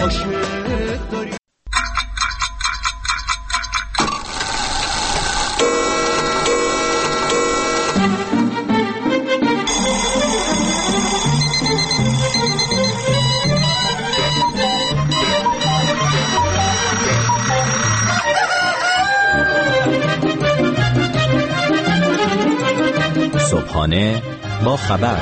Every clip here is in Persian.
عاشق داری. صبحانه با خبر.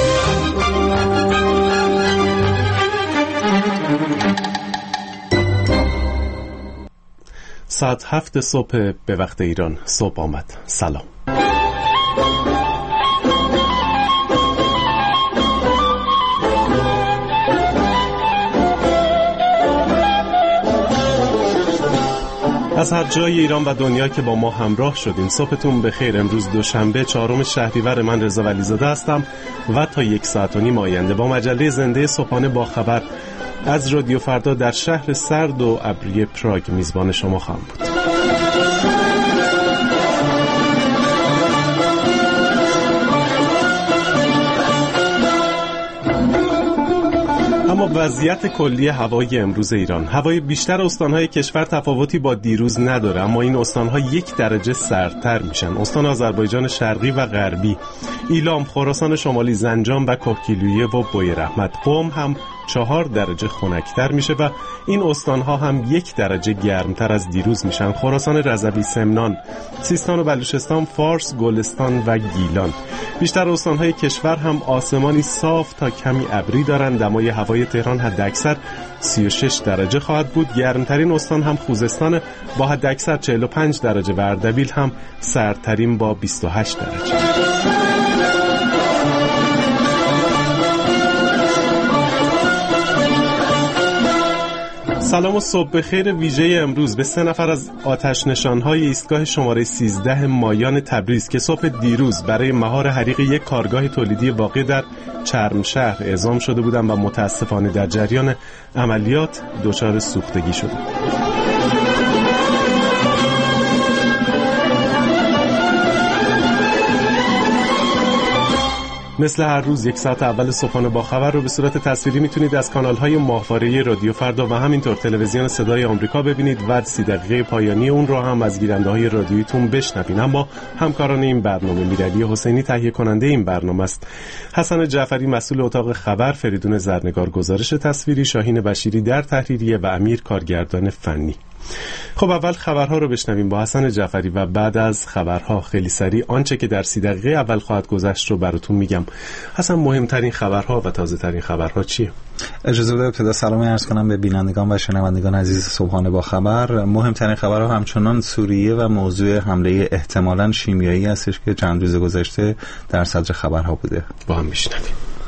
ساعت 7 صبح به وقت ایران صبح آمد. سلام. از هر جای ایران و دنیا که با ما همراه شدیم صبحتون بخیر. امروز دوشنبه 4 شهریور، من رضا ولیزاده هستم و تا 1 ساعت و نیم آینده با مجله زنده صبحانه با خبر از رادیو فردا در شهر سرد و ابری پراگ میزبان شما خواهم بود. اما وضعیت کلی هوای امروز ایران: هوای بیشتر استانهای کشور تفاوتی با دیروز نداره، اما این استانها 1 درجه سردتر میشن. استان آذربایجان شرقی و غربی، ایلام، خراسان شمالی، زنجان و کهگیلویه و بویرحمت، قم هم 4 درجه خنک‌تر میشه و این استانها هم 1 درجه گرمتر از دیروز میشن. خراسان رضوی، سمنان، سیستان و بلوچستان، فارس، گلستان و گیلان. بیشتر استانهای کشور هم آسمانی صاف تا کمی ابری دارند. دمای هوای تهران حداکثر 36 درجه خواهد بود. گرمترین استان هم خوزستان با حداکثر 45 درجه و اردبیل هم سردترین با 28 درجه. سلام و صبح بخیر ویژه امروز به 3 نفر از آتش نشانهای ایستگاه شماره 13 مایان تبریز که صبح دیروز برای مهار حریق یک کارگاه تولیدی واقع در چرمشهر اعزام شده بودند و متاسفانه در جریان عملیات دچار سوختگی شدند. مثل هر روز 1 ساعت اول صبحانه با خبر رو به صورت تصویری میتونید از کانال‌های ماهواره رادیو فردا و همینطور تلویزیون صدای آمریکا ببینید و 30 دقیقه پایانی اون رو هم از گیرنده‌های رادیویتون بشنوید. اما همکاران این برنامه میرعلی حسینی تهیه کننده این برنامه است، حسن جعفری مسئول اتاق خبر، فریدون زرنگار گزارش تصویری، شاهین بشیری در تحریریه و امیر کارگردان فنی. خب اول خبرها رو بشنویم با حسن جعفری و بعد از خبرها خیلی سریع آنچه که در 30 دقیقه اول خواهد گذشت رو براتون میگم. حسن، مهمترین خبرها و تازه ترین خبرها چیه؟ اجازه بده ابتدا سلامی عرض کنم به بینندگان و شنوندگان عزیز صبحانه با خبر. مهمترین خبرها همچنان سوریه و موضوع حمله احتمالاً شیمیایی هستش که چند روز گذشته در صدر خبرها بوده. با هم میشنویم.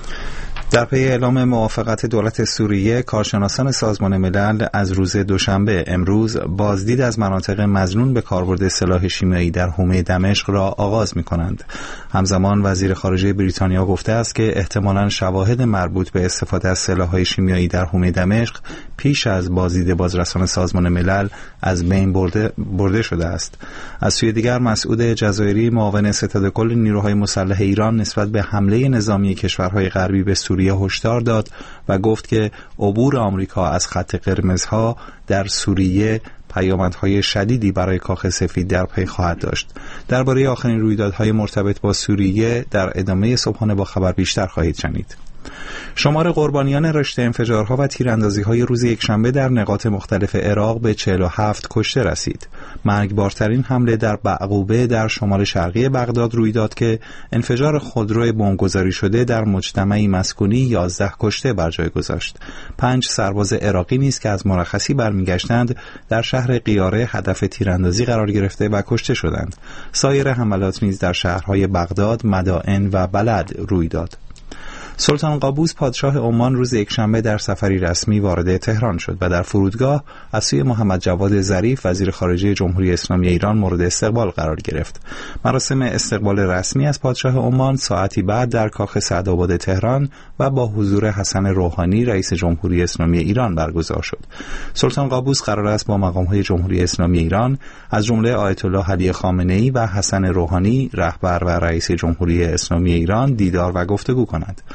در پی اعلام موافقت دولت سوریه، کارشناسان سازمان ملل از روز دوشنبه امروز بازدید از مناطق مظنون به کاربرد سلاح شیمیایی در حومه دمشق را آغاز می‌کنند. همزمان وزیر خارجه بریتانیا گفته است که احتمالاً شواهد مربوط به استفاده از سلاح‌های شیمیایی در حومه دمشق پیش از بازدید بازرسان سازمان ملل از بین برده شده است. از سوی دیگر مسعود جزایری معاون ستاد کل نیروهای مسلح ایران نسبت به حمله نظامی کشورهای غربی به سوریه هشدار داد و گفت که عبور آمریکا از خط قرمزها در سوریه پیامدهای شدیدی برای کاخ سفید در پی خواهد داشت. درباره آخرین رویدادهای مرتبط با سوریه در ادامه صبحانه با خبر بیشتر خواهید شنید. شمار قربانیان رشته انفجارها و تیراندازی‌های روز یکشنبه در نقاط مختلف عراق به 47 کشته رسید. مرگبارترین حمله در بعقوبه در شمال شرقی بغداد روی داد که انفجار خودرو بمبگذاری شده در مجتمعی مسکونی 11 کشته بر جای گذاشت. 5 سرباز عراقی نیز که از مرخصی برمیگشتند در شهر قیاره هدف تیراندازی قرار گرفته و کشته شدند. سایر حملات نیز در شهرهای بغداد، مدائن و بلد روی داد. سلطان قابوس پادشاه عمان روز یکشنبه در سفری رسمی وارد تهران شد و در فرودگاه از سوی محمد جواد ظریف وزیر خارجه جمهوری اسلامی ایران مورد استقبال قرار گرفت. مراسم استقبال رسمی از پادشاه عمان ساعتی بعد در کاخ سعدآباد تهران و با حضور حسن روحانی رئیس جمهوری اسلامی ایران برگزار شد. سلطان قابوس قرار است با مقام‌های جمهوری اسلامی ایران از جمله آیت الله علی خامنه‌ای و حسن روحانی رهبر و رئیس جمهوری اسلامی ایران دیدار و گفتگو کند.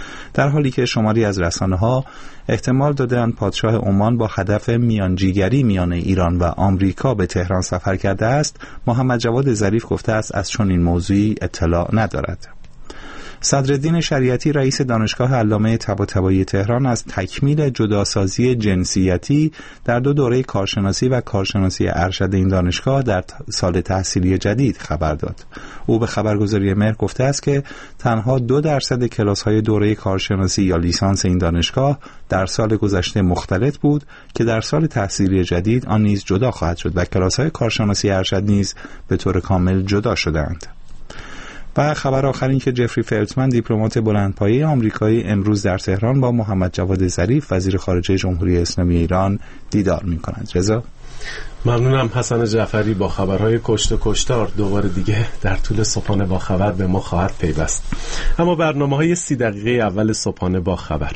در حالی که شماری از رسانه‌ها احتمال دادند پادشاه عمان با هدف میانجیگری میان ایران و آمریکا به تهران سفر کرده است. محمد جواد ظریف گفته است از چنین موضوعی اطلاع ندارد. صدرالدین شریعتی رئیس دانشگاه علامه طباطبایی تهران از تکمیل جداسازی جنسیتی در 2 دوره کارشناسی و کارشناسی ارشد این دانشگاه در سال تحصیلی جدید خبر داد. او به خبرگزاری مهر گفته است که تنها 2% کلاس‌های دوره کارشناسی یا لیسانس این دانشگاه در سال گذشته مختلط بود که در سال تحصیلی جدید آن نیز جدا خواهد شد و کلاس‌های کارشناسی ارشد نیز به طور کامل جدا شدند. و خبر آخر این که جفری فلتمن دیپلمات بلندپایه آمریکایی امروز در تهران با محمد جواد ظریف وزیر خارجه جمهوری اسلامی ایران دیدار می‌کنند. رضا ممنونم. حسن جعفری با خبرهای کشت و کشتار دوباره دیگه در طول صبحانه با خبر به ما خواهد پیوست. اما برنامه‌های 30 دقیقه اول صبحانه با خبر.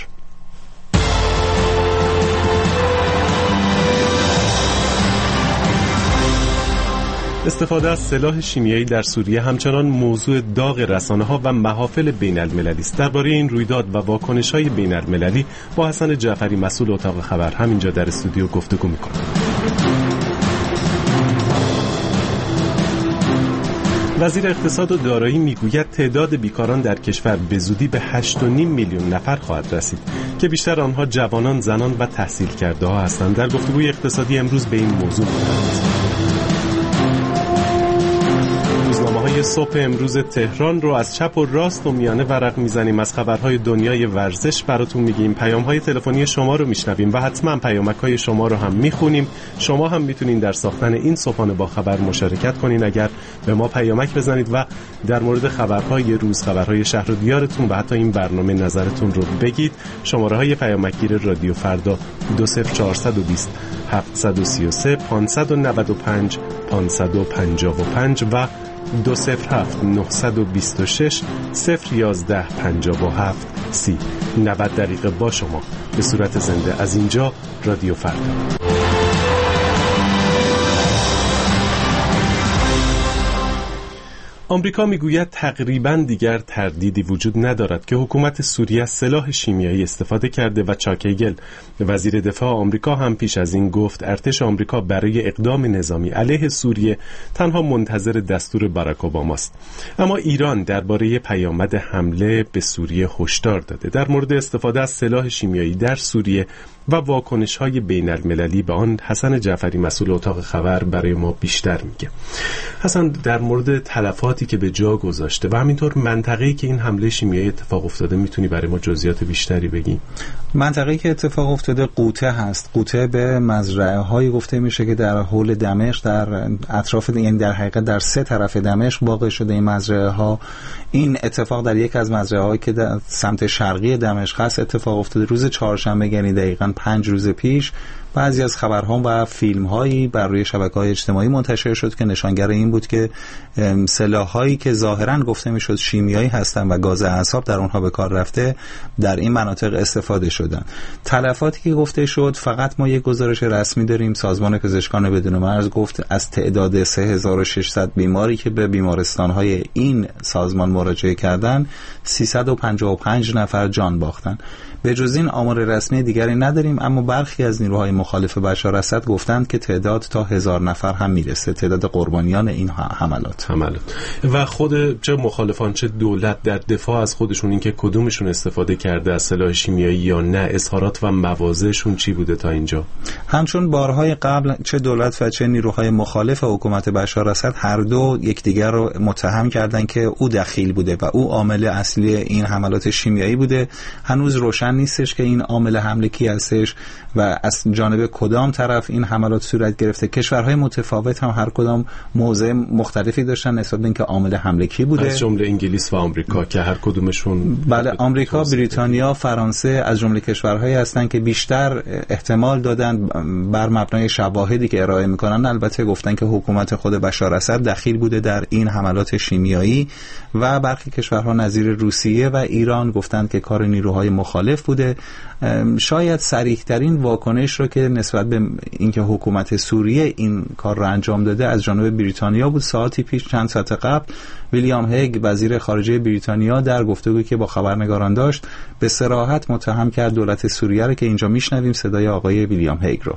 استفاده از سلاح شیمیایی در سوریه همچنان موضوع داغ رسانه‌ها و محافل بین‌المللی است. درباره این رویداد و واکنش‌های بین‌المللی با حسن جعفری مسئول اتاق خبر همینجا در استودیو گفتگو می‌کنیم. وزیر اقتصاد و دارایی میگوید تعداد بیکاران در کشور به زودی به 8.5 میلیون نفر خواهد رسید که بیشتر آنها جوانان، زنان و تحصیل کرده ها هستند. در گفتگوی اقتصادی امروز به این موضوع می‌پردازیم. روزنامه‌های صبح امروز تهران رو از چپ و راست و میانه ورق میزنیم. از خبرهای دنیای ورزش براتون میگیم، پیام‌های تلفنی شما رو میشنویم و حتما پیامک‌های شما رو هم میخونیم. شما هم میتونین در ساختن این صبحانه با خبر مشارکت کنین اگر به ما پیامک بزنید و در مورد خبرهای روز، خبرهای شهر و دیارتون و حتی این برنامه نظرتون رو بگید. شماره‌های پیامکگیر رادیو فردا 20420 733 595 555 و 207 926 011 57 30. 90 دقیقه با شما به صورت زنده از اینجا رادیو فردا. آمریکا میگوید تقریباً دیگر تردیدی وجود ندارد که حکومت سوریه از سلاح شیمیایی استفاده کرده و چاک هگل وزیر دفاع آمریکا هم پیش از این گفت ارتش آمریکا برای اقدام نظامی علیه سوریه تنها منتظر دستور باراک اوباماست. اما ایران درباره پیامد حمله به سوریه هشدار داده. در مورد استفاده از سلاح شیمیایی در سوریه و واکنش‌های بین‌المللی به آن حسن جعفری مسئول اتاق خبر برای ما بیشتر میگه. حسن، در مورد تلفاتی که به جا گذاشته و همینطور منطقه‌ای که این حمله شیمیایی اتفاق افتاده میتونی برای ما جزئیات بیشتری بگی؟ منطقه‌ای که اتفاق افتاده قوطه هست. قوطه به مزرعه‌های گفته میشه که در حول دمشق، در اطراف، یعنی در حقیقت در 3 طرف دمشق واقع شده این مزرعه‌ها. این اتفاق در یک از مزرعه‌هایی که در سمت شرقی دمشق هست اتفاق افتاده روز چهارشنبه، یعنی دقیقاً 5 روز پیش. بعضی از خبرها و فیلم‌هایی بر روی شبکه‌های اجتماعی منتشر شد که نشانگر این بود که سلاح‌هایی که ظاهراً گفته می‌شد شیمیایی هستند و گاز اعصاب در اونها به کار رفته در این مناطق استفاده شدن. تلفاتی که گفته شد، فقط ما یک گزارش رسمی داریم. سازمان پزشکان بدون مرز گفت از تعداد 3600 بیماری که به بیمارستان‌های این سازمان مراجعه کردند 355 نفر جان باختن. به جز این آمار رسمی دیگری نداریم، اما برخی از نیروهای مخالف بشار اسد گفتند که تعداد تا 1000 نفر هم میرسه، تعداد قربانیان این حملات. و خود چه مخالفان چه دولت در دفاع از خودشون، اینکه کدومشون استفاده کرده از سلاح شیمیایی یا نه، اظهارات و مواضعشون چی بوده تا اینجا؟ همچون بارهای قبل چه دولت و چه نیروهای مخالف حکومت بشار اسد هر دو یکدیگر رو متهم کردند که او دخیل بوده و او عامل اصلی این حملات شیمیایی بوده. هنوز روشن نیستش که این عامل حمله کی هستش و از جانب کدام طرف این حملات صورت گرفته. کشورهای متفاوت هم هر کدام موضع مختلفی داشتن نسبت به اینکه عامل حمله کی بوده، از جمله انگلیس و آمریکا که هر کدومشون بله، آمریکا، بریتانیا، فرانسه از جمله کشورهایی هستند که بیشتر احتمال دادن بر مبنای شواهدی که ارائه میکنن. البته گفتن که حکومت خود بشار اسد دخیل بوده در این حملات شیمیایی و برخی کشورها نظیر روسیه و ایران گفتند که کار نیروهای مخالف مخالف بوده. شاید صریح‌ترین واکنش رو که نسبت به اینکه حکومت سوریه این کار رو انجام داده از جانب بریتانیا بود. ساعتی پیش، چند ساعت قبل، ویلیام هیگ وزیر خارجه بریتانیا در گفتگویی که با خبرنگاران داشت به صراحت متهم کرد دولت سوریه رو که اینجا میشنویم صدای آقای ویلیام هیگ رو.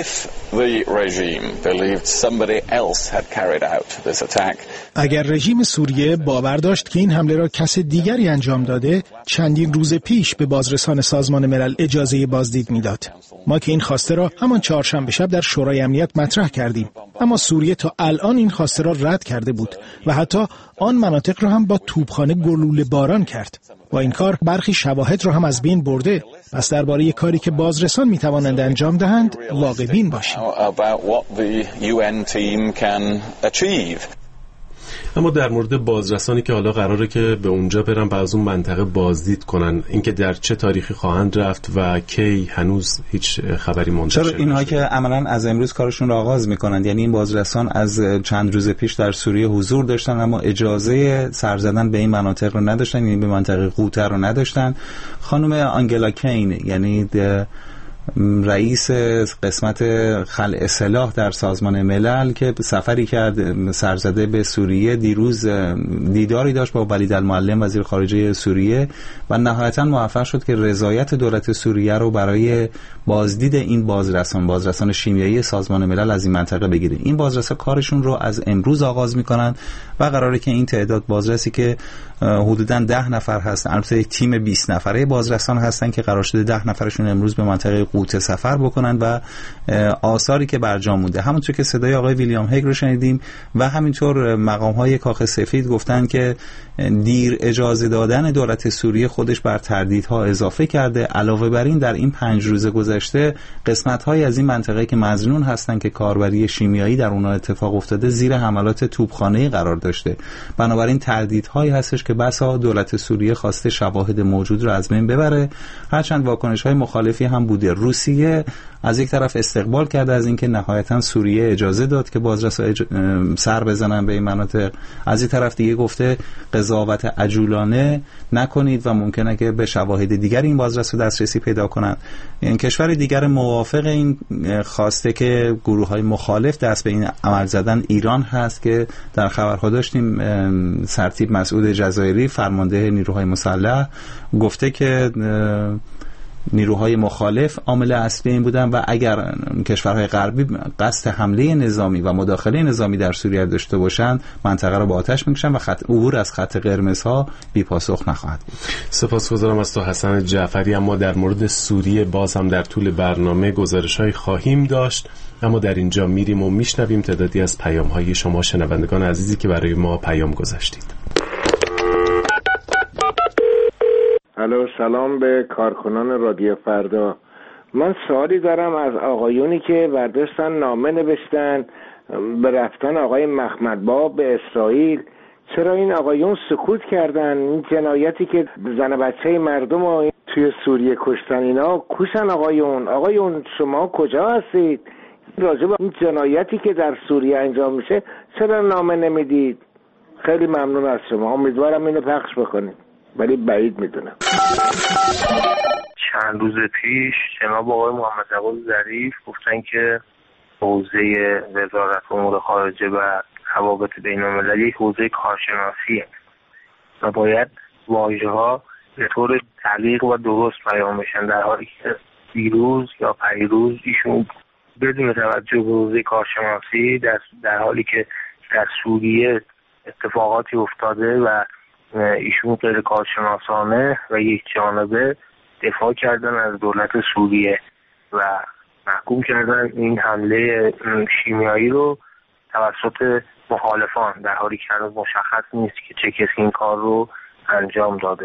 اگر رژیم سوریه باور داشت که این حمله را کس دیگری انجام داده، چندین روز پیش به بازرسان سازمان ملل اجازه بازدید میداد. ما که این خواسته را همان چهارشنبه شب در شورای امنیت مطرح کردیم، اما سوریه تا الان این خواسته را رد کرده بود و حتی آن مناطق را هم با توپخانه گلوله باران کرد. با این کار برخی شواهد را هم از بین برده. پس درباره کاری که بازرسان میتوانند انجام دهند واقع بین باشیم. اما در مورد بازرسانی که حالا قراره که به اونجا برن و از اون منطقه بازدید کنن، اینکه در چه تاریخی خواهند رفت و کی، هنوز هیچ خبری منتشر نشده. چرا اینها که عملاً از امروز کارشون رو آغاز میکنند، یعنی این بازرسان از چند روز پیش در سوریه حضور داشتن اما اجازه سر زدن به این مناطق رو نداشتن، یعنی به منطقه قوطه رو نداشتن. خانم آنگلا کین، یعنی رئیس قسمت خلع سلاح در سازمان ملل که سفری کرد سرزده به سوریه، دیروز دیداری داشت با ولید المعلم وزیر خارجه سوریه و نهایتا موفق شد که رضایت دولت سوریه رو برای بازدید این بازرسان شیمیایی سازمان ملل از این منطقه بگیره. این بازرسان کارشون رو از امروز آغاز میکنن و قراره که این تعداد بازرسی که حدوداً 10 نفر هستن، البته یک تیم 20 نفره بازرسان هستن که قرار شده 10 نفرشون امروز به منطقه قوطه سفر بکنن و آثاری که برجا مونده، همونطور که صدای آقای ویلیام هیگ رو شنیدیم و همینطور مقام‌های کاخ سفید گفتن که دیر اجازه دادن دولت سوریه خودش بر تردیدها اضافه کرده. علاوه بر این در این 5 روز گذشته قسمت‌های از این منطقه که مظنون هستن که کاربری شیمیایی در اونها اتفاق افتاده زیر حملات توپخانه‌ای قرار داشته. بنابراین تردیدهایی هستش که بسا دولت سوریه خواسته شواهد موجود رو از بین ببره. هرچند واکنش‌های مخالفی هم بوده. روسیه از یک طرف استقبال کرده از اینکه نهایتا سوریه اجازه داد که بازرسا سر بزنن به این مناطق، از یک طرف دیگه گفته قضاوت عجولانه نکنید و ممکنه که به شواهد دیگر این بازرسا دسترسی پیدا کنند. این کشور دیگر موافق این خواسته که گروه‌های مخالف دست به این عمل زدن ایران هست که در خبرها داشتیم سرتیپ مسعود جزایری فرمانده نیروهای مسلح گفته که نیروهای مخالف عامل اصلی این بودن و اگر کشورهای غربی قصد حمله نظامی و مداخله نظامی در سوریه داشته باشند منطقه رو با آتش میکشن و عبور از خط قرمزها بی پاسخ نخواهد بود. سپاسگزارم از تو حسن جعفری. اما در مورد سوریه باز هم در طول برنامه گزارش‌های خواهیم داشت، اما در اینجا میریم و میشنویم تعدادی از پیام‌های شما شنوندگان عزیزی که برای ما پیام گذاشتید. الو، سلام به کارکنان رادیو فردا. من سوالی دارم از آقایونی که برداشتن نامه نوشتن به رفتن آقای محمدباب به اسرائیل. چرا این آقایون سکوت کردن؟ این جنایتی که زن بچه مردم رو توی سوریه کشتن، اینا کوشن آقایون شما کجا هستید؟ راجع به این جنایتی که در سوریه انجام میشه چرا نامه نمیدید؟ خیلی ممنون از شما، امیدوارم اینو پخش بکنید ولی بعید میدونم. چند روز پیش جناب آقای محمد جواد ظریف گفتن که حوزه وزارت امور خارجه و روابط بین‌المللی حوزه کارشناسیه و باید واژه‌ها به طور دقیق و درست بیان بشن، در حالی که دیروز یا پریروز ایشون بدون توجه به حوزه کارشناسی در حالی که در سوریه اتفاقاتی افتاده و ایشون غیر کارشناسانه و یک جانبه دفاع کردن از دولت سوریه و محکوم کردن این حمله شیمیایی رو توسط مخالفان، در حالی که هنوز مشخص نیست که چه کسی این کار رو انجام داده.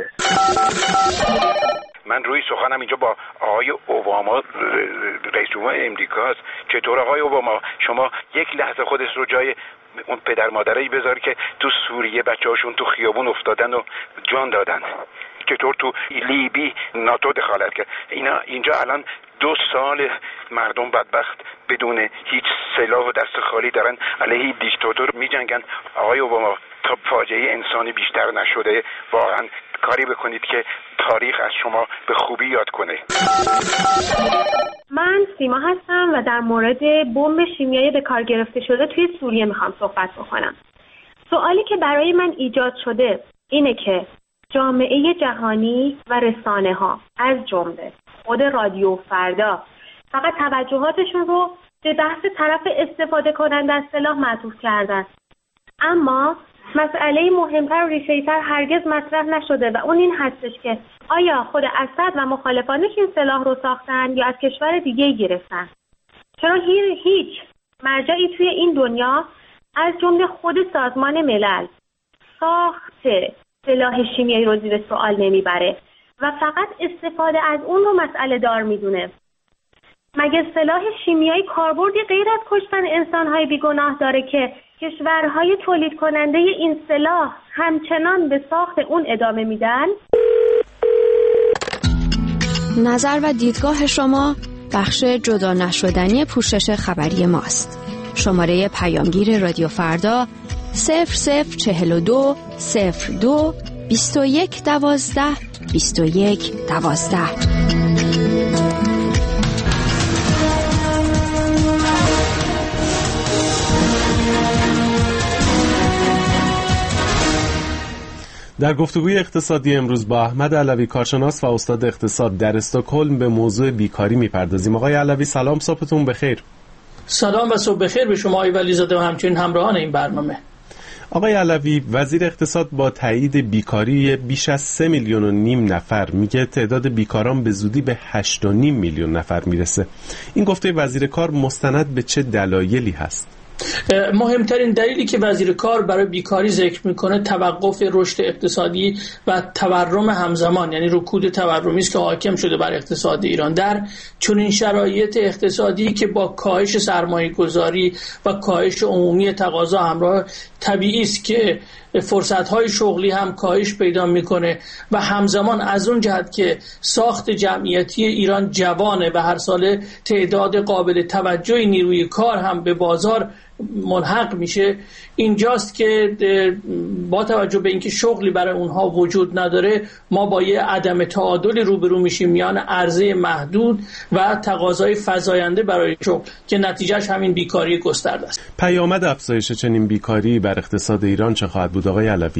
من روی سخنم اینجا با آقای اوباما رئیس جمهور امریکاست. چطور آقای اوباما شما یک لحظه خودت رو جای اون پدر مادرایی بذار که تو سوریه بچه‌هاشون تو خیابون افتادن و جان دادن؟ چطور تو لیبی ناتو دخالت کرد؟ اینا اینجا الان 2 سال مردم بدبخت بدون هیچ سلاح و دست خالی دارن علیه دیکتاتور می‌جنگن. آقای اوباما تا فاجعه انسانی بیشتر نشده. واقعا کاری بکنید که تاریخ از شما به خوبی یاد کنه. من سیما هستم و در مورد بمب شیمیایی به کار گرفته شده توی سوریه میخوام صحبت بکنم. سوالی که برای من ایجاد شده اینه که جامعه جهانی و رسانه ها از جمله خود رادیو فردا فقط توجهاتشون رو به بحث طرف استفاده کننده از سلاح معطوف کردن، اما مسئله مهمتر و ریشه‌ای‌تر هرگز مطرح نشده و اون این هستش که آیا خود اسد و مخالفانش این سلاح رو ساختن یا از کشور دیگه گرفتن؟ چرا هیچ مرجعی توی این دنیا از جمله خود سازمان ملل ساخت سلاح شیمیایی رو زیر سوال نمیبره و فقط استفاده از اون رو مسئله دار میدونه؟ مگه سلاح شیمیایی کاربردی غیر از کشتن انسان‌های بیگناه داره که کشورهای تولید کننده این سلاح همچنان به ساخت اون ادامه میدن؟ نظر و دیدگاه شما بخش جدا نشدنی پوشش خبری ماست. شماره پیامگیر رادیو فردا 0042 02 21 12 21 12. در گفتگوی اقتصادی امروز با احمد علوی کارشناس و استاد اقتصاد در استکهلم به موضوع بیکاری میپردازیم. آقای علوی سلام، صبحتون بخیر. سلام و صبح بخیر به شما آقای ولیزاده و همچنین همراهان این برنامه. آقای علوی، وزیر اقتصاد با تایید بیکاری بیش از 3.5 میلیون نفر میگه تعداد بیکاران به زودی به 8.5 میلیون نفر میرسه. این گفته وزیر کار مستند به چه دلایلی هست؟ مهمترین دلیلی که وزیر کار برای بیکاری ذکر میکنه توقف رشد اقتصادی و تورم همزمان، یعنی رکود تورمی است که حاکم شده بر اقتصاد ایران. در چنین شرایط اقتصادی که با کاهش سرمایه گذاری و کاهش عمومی تقاضا همراه، طبیعی است که فرصت‌های شغلی هم کاهش پیدا میکنه و همزمان از اون جهت که ساخت جمعیتی ایران جوانه و هر ساله تعداد قابل توجهی نیروی کار هم به بازار ملحق میشه، اینجاست که با توجه به اینکه شغلی برای اونها وجود نداره ما با یه عدم تعادل روبرو میشیم میان عرضه محدود و تقاضای فزاینده برای شغل که نتیجهش همین بیکاری گسترده است. پیامد افزایش چنین بیکاری بر اقتصاد ایران چه خواهد بود آقای علوی؟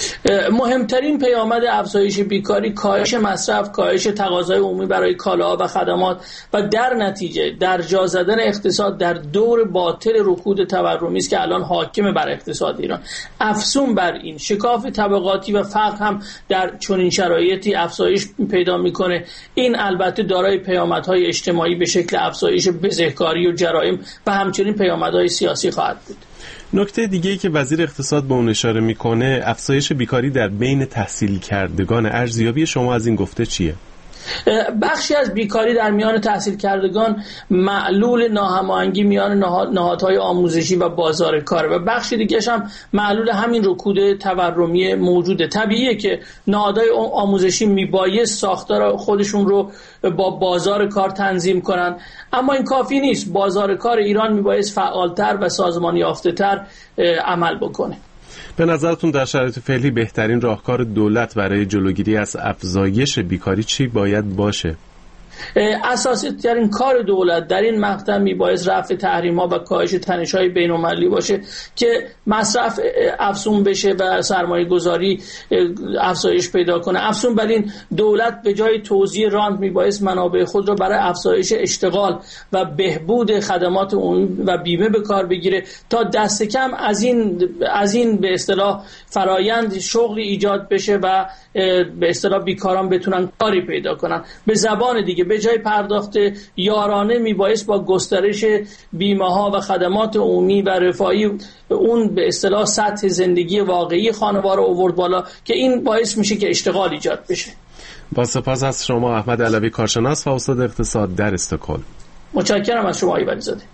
مهمترین پیامد افزایش بیکاری کاهش مصرف، کاهش تقاضای عمومی برای کالاها و خدمات و در نتیجه در جا زدن اقتصاد در دور باطل رکود تورمی است که الان حاکم بر اقتصاد ایران. افزون بر این شکاف طبقاتی و فقر هم در چنین شرایطی افزایش پیدا میکنه. این البته دارای پیامدهای اجتماعی به شکل افزایش بزهکاری و جرایم و همچنین پیامدهای سیاسی خواهد بود. نکته دیگه‌ای که وزیر اقتصاد به اون اشاره میکنه افزایش بیکاری در بین تحصیل کردگان. ارزیابی شما از این گفته چیه؟ بخشی از بیکاری در میان تحصیل کردگان معلول ناهماهنگی میان نهادهای آموزشی و بازار کار و بخشی دیگه‌اش هم معلول همین رکود تورمی موجوده. طبیعیه که نهادهای آموزشی میبایست ساختار خودشون رو با بازار کار تنظیم کنن، اما این کافی نیست. بازار کار ایران میبایست فعالتر و سازمان یافته‌تر عمل بکنه. به نظرتون در شرایط فعلی بهترین راهکار دولت برای جلوگیری از افزایش بیکاری چی باید باشه؟ اساسی ترین کار دولت در این مقطع میبایست رفع تحریم‌ها و کاهش تنش‌های بین‌المللی باشه که مصرف افزون بشه و سرمایه گذاری افزایش پیدا کنه. افزون بر این دولت به جای توزیع رانت میبایست منابع خود را برای افزایش اشتغال و بهبود خدمات عمومی و بیمه به کار بگیره تا دست کم از این به اصطلاح فرایند شغلی ایجاد بشه و به اصطلاح بیکاران بتونن کاری پیدا کنن. به زبان دیگه به جای پرداخت یارانه میبایست با گسترش بیمه ها و خدمات عمومی و رفاهی اون به اصطلاح سطح زندگی واقعی خانوار رو آورد بالا که این باعث میشه که اشتغال ایجاد بشه. با سپاس از شما احمد علوی کارشناس و استاد اقتصاد در استکهلم. متشکرم از شما آقای ولیزاده.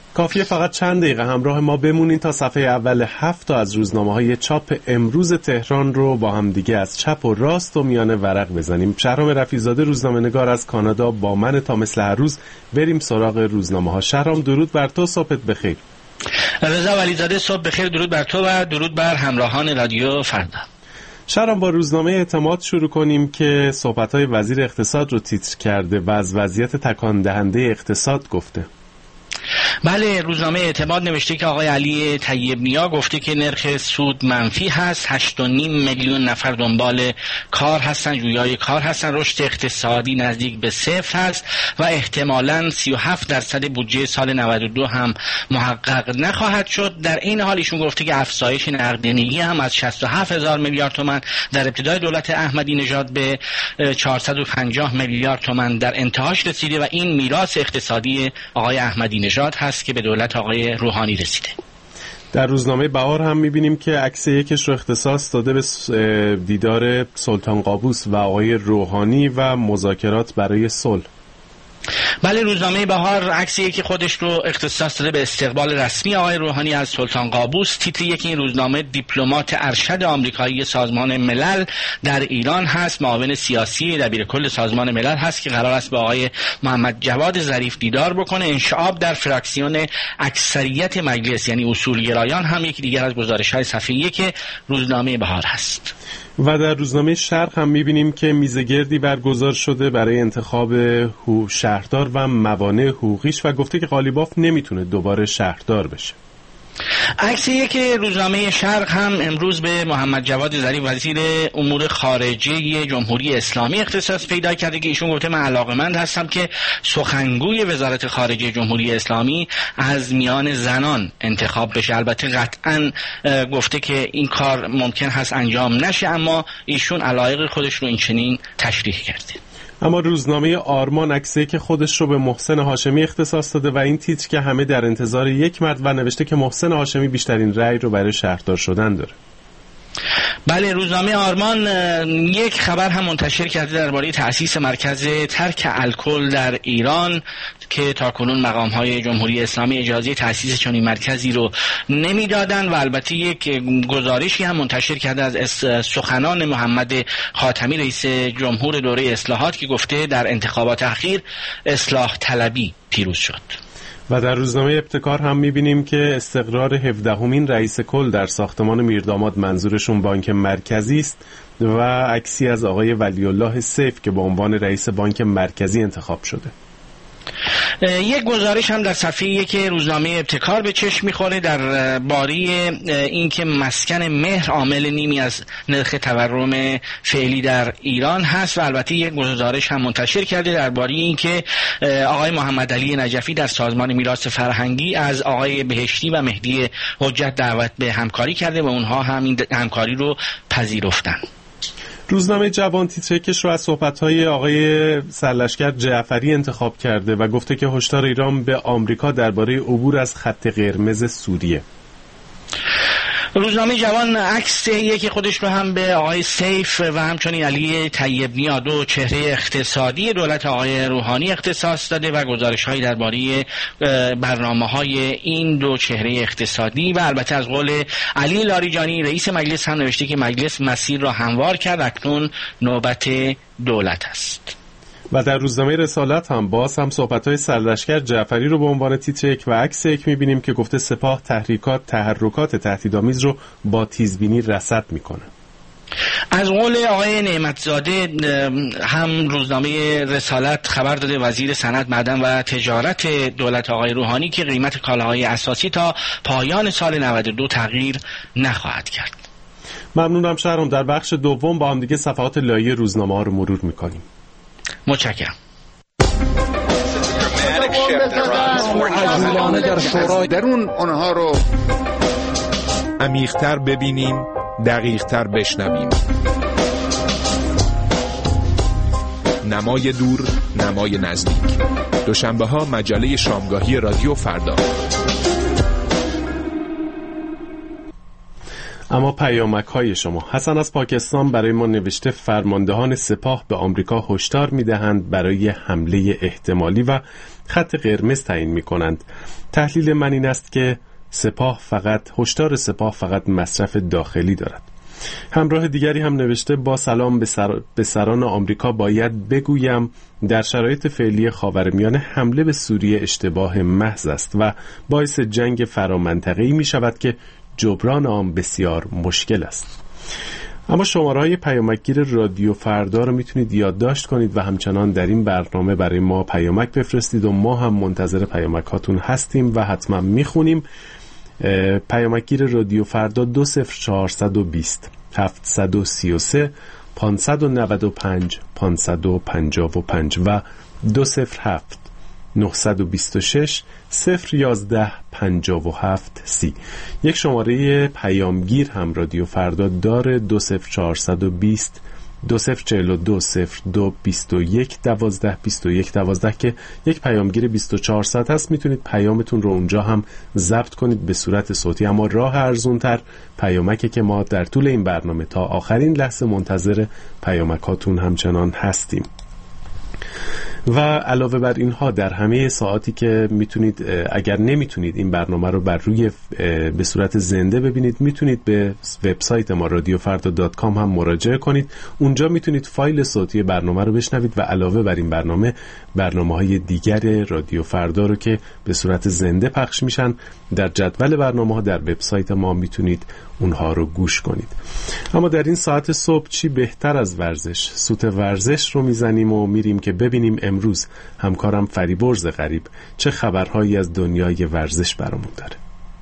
کافیه فقط چند دقیقه همراه ما بمونین تا صفحه اول 7 تا از روزنامه‌های چاپ امروز تهران رو با هم دیگه از چپ و راست و میانه ورق بزنیم. شهرام رفیع‌زاده روزنامه‌نگار از کانادا با من تا مثل هر روز بریم سراغ روزنامه‌ها. شهرام درود بر تو، صبحت بخیر. رضا ولیزاده صبح بخیر، درود بر تو و درود بر همراهان رادیو فردا. شهرام با روزنامه اعتماد شروع کنیم که صحبت‌های وزیر اقتصاد رو تیتر کرده و از وضعیت تکان دهنده اقتصاد گفته. بله، روزنامه اعتماد نوشته که آقای علی طیب نیا گفته که نرخ سود منفی هست، 8.5 میلیون نفر دنبال کار هستن، جویای کار هستن، رشد اقتصادی نزدیک به صفر هست و احتمالاً 37% بودجه سال 92 هم محقق نخواهد شد. در این حال ایشون گفته که افزایش نقدینگی هم از 67,000 میلیارد تومان در ابتدای دولت احمدی نژاد به 450 میلیارد تومان در انتهاش رسیده و این میراث اقتصادی آقای احمدی نژاد هست که به دولت آقای روحانی رسیده. در روزنامه بهار هم می‌بینیم که عکس یکش رو اختصاص داده به دیدار سلطان قابوس و آقای روحانی و مذاکرات برای صلح. بله، روزنامه بهار عکسی که خودش رو اختصاص داده به استقبال رسمی آقای روحانی از سلطان قابوس. تیتر یک این روزنامه دیپلمات ارشد آمریکایی سازمان ملل در ایران هست، معاون سیاسی دبیرکل سازمان ملل هست که قرار است با آقای محمد جواد ظریف دیدار بکنه. انشعاب در فراکسیون اکثریت مجلس یعنی اصولگرایان هم یکی دیگر از گزارش‌های صفحه 1 روزنامه بهار هست. و در روزنامه شرق هم می‌بینیم که میزگردی برگزار شده برای انتخاب شهردار و موانع حقوقیش و گفته که قالیباف نمیتونه دوباره شهردار بشه. عکس یک روزنامه شرق هم امروز به محمد جواد ظریف وزیر امور خارجه جمهوری اسلامی اختصاص پیدا کرده که ایشون گفته من علاقه‌مند هستم که سخنگوی وزارت خارجه جمهوری اسلامی از میان زنان انتخاب بشه. البته قطعاً گفته که این کار ممکن هست انجام نشه، اما ایشون علایق خودش رو این چنین تشریح کرده. اما روزنامه آرمان عکسی که خودش رو به محسن هاشمی اختصاص داده و این تیتر که همه در انتظار یک مرد و نوشته که محسن هاشمی بیشترین رأی رو برای شهردار شدن داره. بله، روزنامه آرمان یک خبر هم منتشر کرده درباره تأسیس مرکز ترک الکل در ایران که تاکنون مقام‌های جمهوری اسلامی اجازه تأسیس چنین مرکزی رو نمیدادن و البته یک گزارشی هم منتشر کرده از سخنان محمد خاتمی رئیس جمهور دوره اصلاحات که گفته در انتخابات اخیر اصلاح طلبی پیروز شد. و در روزنامه ابتکار هم می‌بینیم که استقرار 17مین رئیس کل در ساختمان میرداماد منظورشون بانک مرکزی است و عکسی از آقای ولی الله سیف که به عنوان رئیس بانک مرکزی انتخاب شده. یک گزارش هم در صفحه 1 روزنامه ابتکار به چشم می‌خوره در باره اینکه مسکن مهر عامل نیمی از نرخ تورم فعلی در ایران هست و البته یک گزارش هم منتشر کرده درباره اینکه آقای محمد علی نجفی در سازمان میراث فرهنگی از آقای بهشتی و مهدی حجت دعوت به همکاری کرده و اونها هم این همکاری رو پذیرفتن. روزنامه جوان تیترکش رو از صحبت‌های آقای سرلشکر جعفری انتخاب کرده و گفته که هشدار ایران به آمریکا درباره عبور از خط قرمز سوریه. روزنامه جوان عکس یکی خودش رو هم به آقای سیف و همچنین علی طیب نیا دو چهره اقتصادی دولت آقای روحانی اختصاص داده و گزارش‌هایی درباره برنامه‌های این دو چهره اقتصادی و البته از قول علی لاریجانی رئیس مجلس هم نوشته که مجلس مسیر را هموار کرد، اکنون نوبت دولت است. و در روزنامه رسالت هم باز هم صحبت‌های سرلشکر جعفری رو به عنوان تیتر 1 و عکس 1 می‌بینیم که گفته سپاه تحرکات تهدیدآمیز رو با تیزبینی رصد می‌کنه. از قول آقای نعمتزاده هم روزنامه رسالت خبر داده وزیر صنعت، معدن و تجارت دولت آقای روحانی که قیمت کالاهای اساسی تا پایان سال 92 تغییر نخواهد کرد. ممنونم شهرام. در بخش دوم با هم دیگه صفحات لایه روزنامه‌ها رو مرور می‌کنیم. متشکرم. عجولانه در شورای درون اونها رو عمیق‌تر ببینیم، دقیق‌تر بشنویم. نمای دور، نمای نزدیک. دوشنبه‌ها مجله شامگاهی رادیو فردا. اما پیامک های شما. حسن از پاکستان برای ما نوشته فرماندهان سپاه به آمریکا هشدار میدهند برای حمله احتمالی و خط قرمز تعیین میکنند. تحلیل من این است که هشدار سپاه فقط مصرف داخلی دارد. همراه دیگری هم نوشته با سلام به سران آمریکا باید بگویم در شرایط فعلی خاورمیانه حمله به سوریه اشتباه محض است و باعث جنگ فرامنطقه‌ای می شود که جبران آن بسیار مشکل است. اما شماره‌های پیامکگیر رادیو فردا رو میتونید یادداشت کنید و همچنان در این برنامه برای ما پیامک بفرستید و ما هم منتظر پیامکاتون هستیم و حتما میخونیم. پیامکگیر رادیو فردا 20420 733 595 555 و 207 926 011 57 30. یک شماره پیامگیر هم رادیو فردا داره 20420 2042 02 21 12 21 12 که یک پیامگیر 24 ساعت هست. میتونید پیامتون رو اونجا هم ضبط کنید به صورت صوتی. اما راه ارزونتر پیامکه که ما در طول این برنامه تا آخرین لحظه منتظر پیامکاتون همچنان هستیم. و علاوه بر اینها در همه ساعاتی که میتونید، اگر نمیتونید این برنامه رو بر روی به صورت زنده ببینید، میتونید به وبسایت ما radiofarda.com هم مراجعه کنید. اونجا میتونید فایل صوتی برنامه رو بشنوید و علاوه بر این برنامه‌های دیگر رادیو فردا رو که به صورت زنده پخش میشن در جدول برنامه‌ها در وبسایت ما میتونید اونها رو گوش کنید. اما در این ساعت صبح چی بهتر از ورزش؟ سوت ورزش رو میزنیم و میریم که ببینیم امروز همکارم فریبرز غریب چه خبرهایی از دنیای ورزش برامون داره.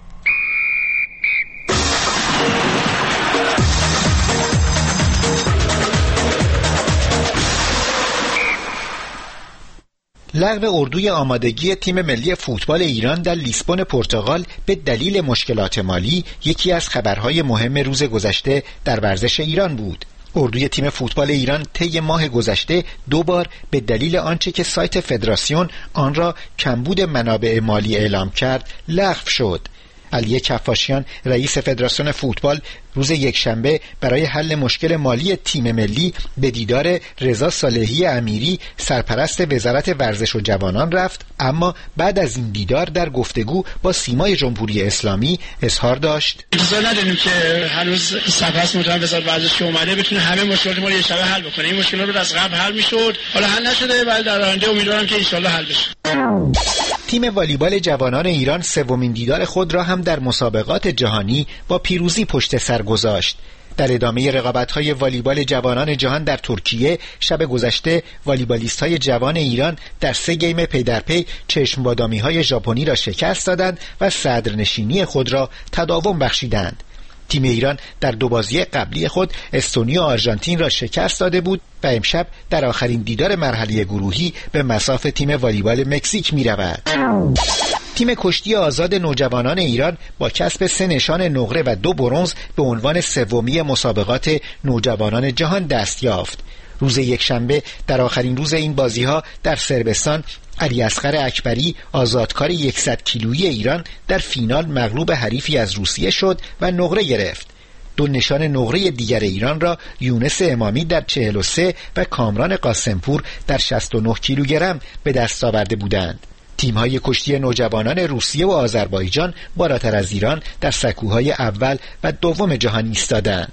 لغو اردوی آمادگی تیم ملی فوتبال ایران در لیسبون پرتغال به دلیل مشکلات مالی یکی از خبرهای مهم روز گذشته در ورزش ایران بود. اردوی تیم فوتبال ایران طی ماه گذشته 2 بار به دلیل آنچه که سایت فدراسیون آن را کمبود منابع مالی اعلام کرد لغو شد. علی کفاشیان رئیس فدراسیون فوتبال روز یکشنبه برای حل مشکل مالی تیم ملی به دیدار رضا صالحی امیری سرپرست وزارت ورزش و جوانان رفت، اما بعد از این دیدار در گفتگو با سیمای جمهوری اسلامی اظهار داشت اجازه نداریم که هنوز سرپرست مطلق وزارت ورزش که اومده بتونه همه مشکلات ما رو یه شبه حل بکنه. این مشکلات رو از قبل حل میشد، حالا حل نشده، ولی در آینده امیدوارم که ان شاءالله حل بشه. تیم والیبال جوانان ایران سومین دیدار خود را هم در مسابقات جهانی با پیروزی پشت سر گذاشت. در ادامه رقابت‌های والیبال جوانان جهان در ترکیه شب گذشته والیبالیست‌های جوان ایران در 3 گیم پی در پی چشم بادامی‌های ژاپنی را شکست دادند و صدرنشینی خود را تداوم بخشیدند. تیم ایران در 2 بازی قبلی خود استونیا و آرژانتین را شکست داده بود و امشب در آخرین دیدار مرحله گروهی به مصاف تیم والیبال مکزیک می‌رود. تیم کشتی آزاد نوجوانان ایران با کسب 3 نشان نقره و 2 برنز به عنوان سومی مسابقات نوجوانان جهان دست یافت. روز یکشنبه در آخرین روز این بازی‌ها در صربستان علی اصغر اکبری آزادکار 100 کیلویی ایران در فینال مغلوب حریفی از روسیه شد و نقره گرفت. 2 نشان نقره دیگر ایران را یونس امامی در 43 و کامران قاسمپور در 69 کیلوگرم به دست آورده بودند. تیم‌های کشتی نوجوانان روسیه و آذربایجان بالاتر از ایران در سکوهای اول و دوم جهان ایستادند.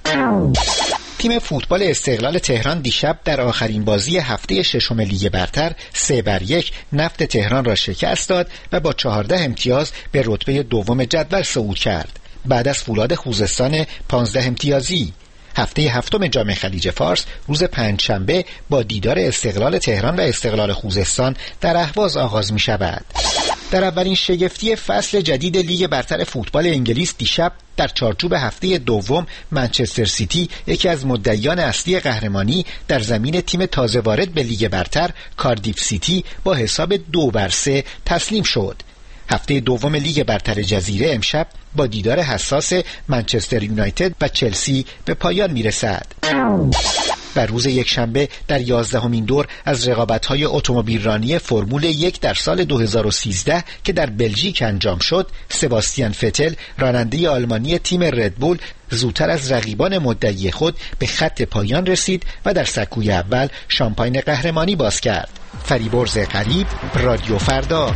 تیم فوتبال استقلال تهران دیشب در آخرین بازی هفته 6 لیگ برتر 3-1 نفت تهران را شکست داد و با 14 امتیاز به رتبه دوم جدول صعود کرد بعد از فولاد خوزستان 15 امتیازی. هفته هفتم جام خلیج فارس روز پنجشنبه با دیدار استقلال تهران و استقلال خوزستان در اهواز آغاز می شود. در اولین شگفتی فصل جدید لیگ برتر فوتبال انگلیس دیشب در چارچوب هفته دوم منچستر سیتی یکی از مدعیان اصلی قهرمانی در زمین تیم تازه وارد به لیگ برتر کاردیف سیتی با حساب 2-3 تسلیم شد. هفته دوم لیگ برتر جزیره امشب با دیدار حساس منچستر یونایتد و چلسی به پایان میرسد. و روز یکشنبه در 11مین دور از رقابت‌های اتومبیلرانی فرمول 1 در سال 2013 که در بلژیک انجام شد، سباستیان فتل راننده آلمانی تیم ردبول زودتر از رقیبان مدعی خود به خط پایان رسید و در سکوی اول شامپاین قهرمانی باز کرد. فریبرز غریب، رادیو فردا.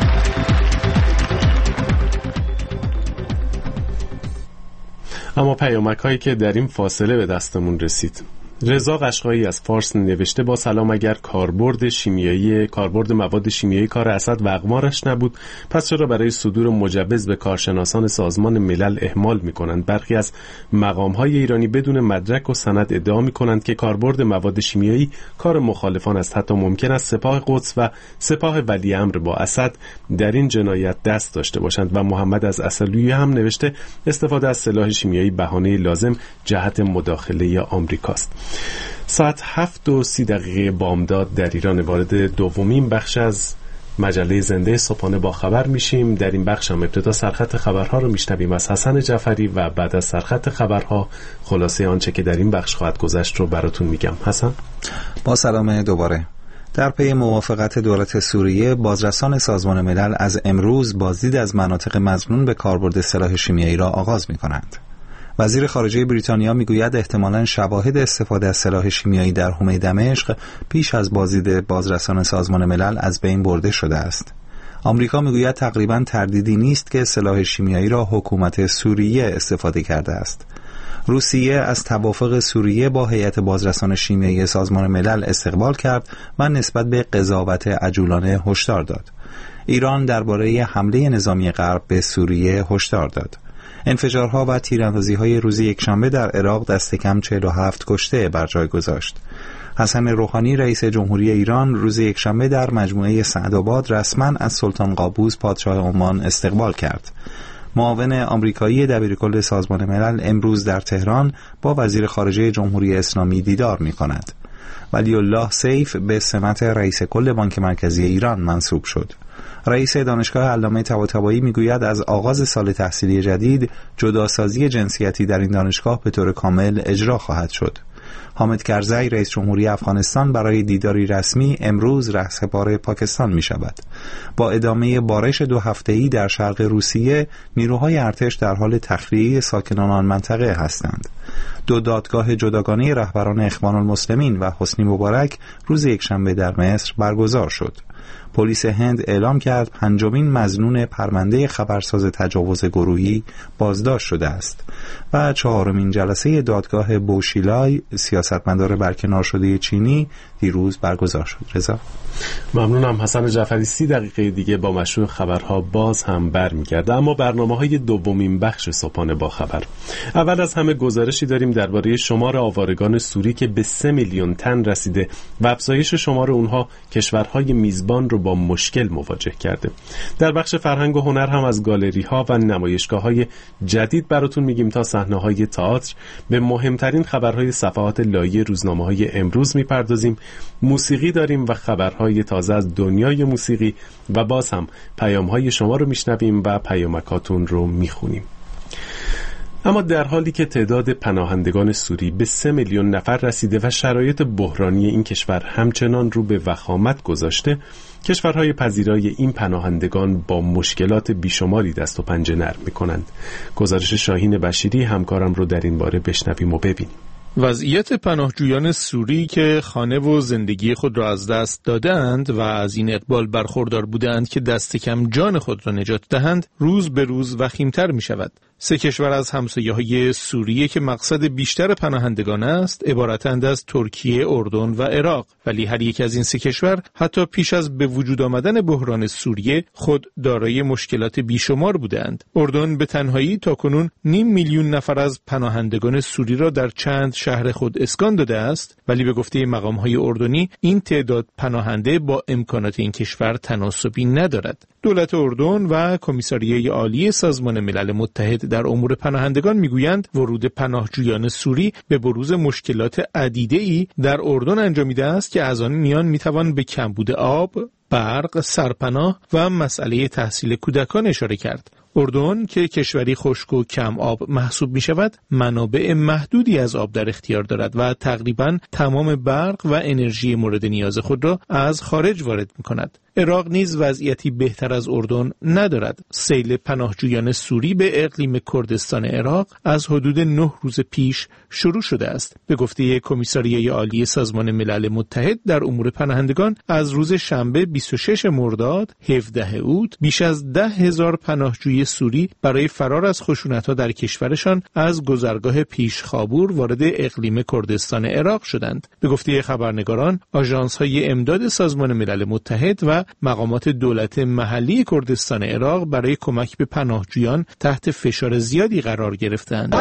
اما پیامک هایی که در این فاصله به دستمون رسید. رضا قشقایی از فارس نوشته: با سلام، اگر کاربرد مواد شیمیایی کار اسد و اقمارش نبود، پس چرا برای صدور مجوز به کارشناسان سازمان ملل اهمال می‌کنند؟ برخی از مقام‌های ایرانی بدون مدرک و سند ادعا می‌کنند که کاربرد مواد شیمیایی کار مخالفان است. حتی ممکن است سپاه قدس و سپاه ولیعمر با اسد در این جنایت دست داشته باشند. و محمد از اصلویه هم نوشته: استفاده از سلاح شیمیایی بهانه لازم جهت مداخله آمریکاست. ساعت 7:30 بامداد در ایران وارد دومین بخش از مجله زنده صبحانه با خبر میشیم. در این بخش هم ابتدا سرخط خبرها رو میشنویم از حسن جعفری و بعد از سرخط خبرها خلاصه آنچه که در این بخش خواهد گذشت رو براتون میگم. حسن، با سلام دوباره. در پی موافقت دولت سوریه، بازرسان سازمان ملل از امروز بازدید از مناطق مظنون به کاربرد سلاح شیمیایی را آغاز می‌کنند. وزیر خارجه بریتانیا میگوید احتمالاً شواهد استفاده از سلاح شیمیایی در حومه دمشق پیش از بازدید بازرسان سازمان ملل از بین برده شده است. آمریکا میگوید تقریباً تردیدی نیست که سلاح شیمیایی را حکومت سوریه استفاده کرده است. روسیه از توافق سوریه با هیئت بازرسان شیمیایی سازمان ملل استقبال کرد و نسبت به قضاوت عجولانه هشدار داد. ایران درباره حمله نظامی غرب به سوریه هشدار داد. انفجارها و تیراندازی‌های روز یکشنبه در عراق دست کم 47 کشته بر جای گذاشت. حسن روحانی رئیس جمهوری ایران روز یکشنبه در مجموعه سعدآباد رسما از سلطان قابوس پادشاه عمان استقبال کرد. معاون آمریکایی دبیرکل سازمان ملل امروز در تهران با وزیر خارجه جمهوری اسلامی دیدار می‌کند. ولی الله سیف به سمت رئیس کل بانک مرکزی ایران منصوب شد. رئیس دانشگاه علامه طباطبایی میگوید از آغاز سال تحصیلی جدید جداسازی جنسیتی در این دانشگاه به طور کامل اجرا خواهد شد. حامد کرزی رئیس جمهوری افغانستان برای دیداری رسمی امروز رهسپار پاکستان می شود. با ادامه بارش 2 هفته‌ای در شرق روسیه، نیروهای ارتش در حال تخلیه ساکنان آن منطقه هستند. 2 دادگاه جداگانه رهبران اخوان المسلمین و حسنی مبارک روز یکشنبه در مصر برگزار شد. پلیس هند اعلام کرد 5مین مظنون پرونده خبرساز تجاوز گروهی بازداشت شده است و 4مین جلسه دادگاه بوشیلای سیاستمدار برکنار شده چینی دیروز برگزار شد. رضا، ممنونم. حسن جعفری 30 دقیقه دیگه با مشروع خبرها باز هم برمیگرده. اما برنامه‌های دومین بخش صبحانه با خبر. اول از همه گزارشی داریم درباره شمار آوارگان سوری که به 3 میلیون تن رسیده و افزایش شمار اونها کشورهای میزبان رو با مشکل مواجه کرده. در بخش فرهنگ و هنر هم از گالری‌ها و نمایشگاه‌های جدید براتون میگیم تا صحنه‌های تئاتر. به مهمترین خبرهای صفحات لایه روزنامه‌های امروز میپردازیم. موسیقی داریم و خبرهای تازه از دنیای موسیقی و باز هم پیام‌های شما رو میشنویم و پیامکاتون رو میخونیم. اما در حالی که تعداد پناهندگان سوری به 3 میلیون نفر رسیده و شرایط بحرانی این کشور همچنان رو به وخامت گذاشته، کشورهای پذیرای این پناهندگان با مشکلات بیشماری دست و پنجه نرم می‌کنند. گزارش شاهین بشیری همکارم رو در این باره بشنویم و ببینیم. وضعیت پناهجویان سوری که خانه و زندگی خود را از دست دادند و از این اقبال برخوردار بودند که دست کم جان خود را نجات دهند، روز به روز وخیم‌تر می‌شود. 3 کشور از همسایه‌های سوریه که مقصد بیشتر پناهندگان است عبارتند از ترکیه، اردن و عراق، ولی هر یک از این 3 کشور حتی پیش از به وجود آمدن بحران سوریه خود دارای مشکلات بیشمار بودند. اردن به تنهایی تاکنون 500,000 نفر از پناهندگان سوری را در چند شهر خود اسکان داده است، ولی به گفته مقام‌های اردنی این تعداد پناهنده با امکانات این کشور تناسبی ندارد. دولت اردن و کمیساریه عالی سازمان ملل متحد در امور پناهندگان میگویند ورود پناهجویان سوری به بروز مشکلات عدیده‌ای در اردن انجامیده است که از آن میان میتوان به کمبود آب، برق، سرپناه و مسئله تحصیل کودکان اشاره کرد. اردن که کشوری خشک و کم آب محسوب می شود، منابع محدودی از آب در اختیار دارد و تقریباً تمام برق و انرژی مورد نیاز خود را از خارج وارد می کند. عراق نیز وضعیتی بهتر از اردن ندارد. سیل پناهجویان سوری به اقلیم کردستان عراق از حدود 9 روز پیش شروع شده است. به گفته کمیساریه عالی سازمان ملل متحد در امور پناهندگان، از روز شنبه 26 مرداد 17 اوت بیش از 10,000 پناهجوی سوری برای فرار از خشونت‌ها در کشورشان از گذرگاه پیشخابور وارد اقلیم کردستان عراق شدند. به گفته خبرنگاران، آژانس‌های امداد سازمان ملل متحد و مقامات دولت محلی کردستان عراق برای کمک به پناهجویان تحت فشار زیادی قرار گرفتند.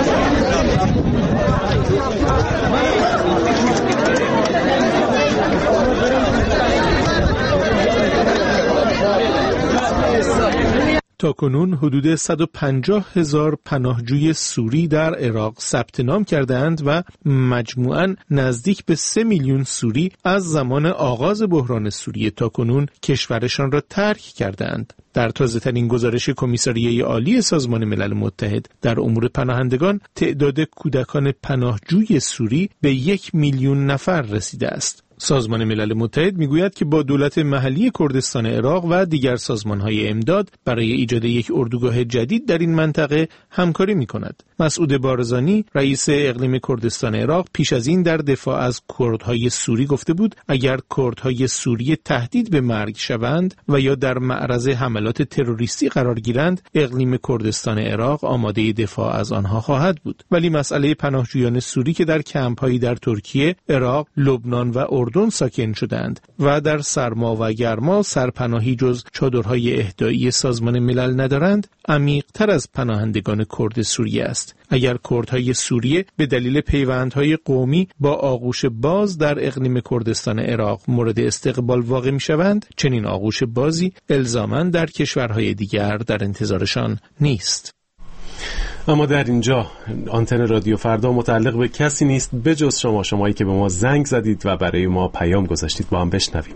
تاکنون حدود 150,000 پناهجوی سوری در عراق ثبت نام کردند و مجموعاً نزدیک به 3 میلیون سوری از زمان آغاز بحران سوریه تاکنون کشورشان را ترک کردند. در تازه‌ترین گزارش کمیساریه عالی سازمان ملل متحد در امور پناهندگان، تعداد کودکان پناهجوی سوری به 1 میلیون نفر رسیده است. سازمان ملل متحد میگوید که با دولت محلی کردستان عراق و دیگر سازمان‌های امداد برای ایجاد یک اردوگاه جدید در این منطقه همکاری می‌کند. مسعود بارزانی، رئیس اقلیم کردستان عراق، پیش از این در دفاع از کردهای سوری گفته بود اگر کردهای سوری تهدید به مرگ شوند و یا در معرض حملات تروریستی قرار گیرند، اقلیم کردستان عراق آماده دفاع از آنها خواهد بود. ولی مسئله پناهجویان سوری که در کمپ‌هایی در ترکیه، عراق، لبنان و اردن ساکن شدند و در سرما و گرما سرپناهی جز چادرهای اهدایی سازمان ملل ندارند، عمیق‌تر از پناهندگان کرد سوریه است. اگر کردهای سوریه به دلیل پیوندهای قومی با آغوش باز در اقلیم کردستان عراق مورد استقبال واقع می‌شوند، چنین آغوش بازی الزاماً در کشورهای دیگر در انتظارشان نیست. اما در اینجا آنتن رادیو فردا متعلق به کسی نیست بجز شمایی که به ما زنگ زدید و برای ما پیام گذاشتید. با هم بشنویم.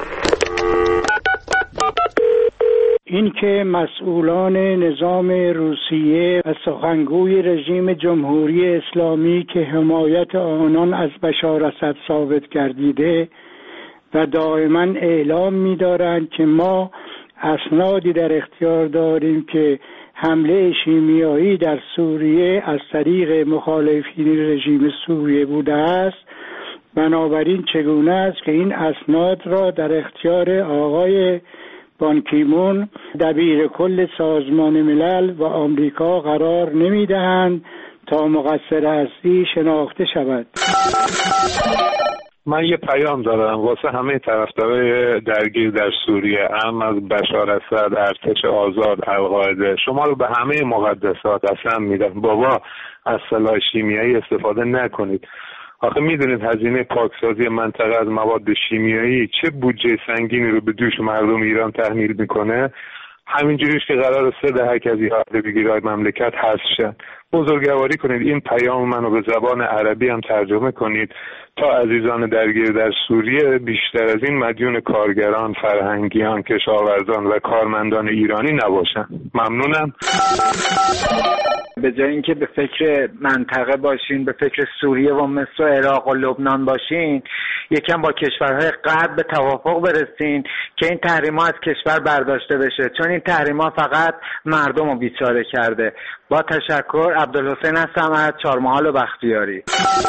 این که مسئولان نظام روسیه و سخنگوی رژیم جمهوری اسلامی که حمایت آنان از بشار اسد ثابت گردیده و دائما اعلام می‌دارند که ما اسنادی در اختیار داریم که حمله شیمیایی در سوریه از طریق مخالفین رژیم سوریه بوده است، بنابراین چگونه است که این اسناد را در اختیار آقای بان کی مون دبیر کل سازمان ملل و آمریکا قرار نمیدهند تا مقصر اصلی شناخته شود؟ من یه پیام دارم واسه همه طرفدارای درگیر در سوریه، هم از بشار اسد، ارتش آزاد، القاعده. شما رو به همه مقدسات اصلا میدم بابا از سلاح شیمیایی استفاده نکنید. آخه میدونید هزینه پاکسازی منطقه از مواد شیمیایی چه بودجه سنگینی رو به دوش مردم ایران تحمیل میکنه؟ همینجوریش که قرار 3 دهک از ایران بگیرای مملکت حذف شد. بزرگواری کنید، این پیام منو به زبان عربی هم ترجمه کنید تا عزیزان درگیر در سوریه بیشتر از این مدیون کارگران، فرهنگیان، کشاورزان و کارمندان ایرانی نباشن. ممنونم. به جای اینکه به فکر منطقه باشین، به فکر سوریه و مصر و عراق و لبنان باشین، یکم با کشورهای غرب به توافق برسین که این تحریم‌ها از کشور برداشته بشه، چون این تحریم‌ها فقط مردم رو بیچاره کرده. با تشکر، عبدالحسین هستم از چهارمحال و بختیاری.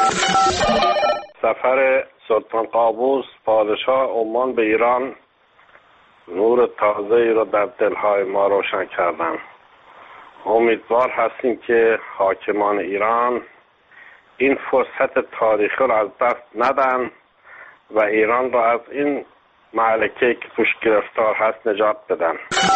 سفر سلطان قابوس پادشاه عمان به ایران نور تازه‌ای را در دل‌های ما روشن کردند. امیدوار هستیم که حاکمان ایران این فرصت تاریخی را از دست ندن و ایران را از این معرکه‌ای که توش گرفتار هست نجات بدن.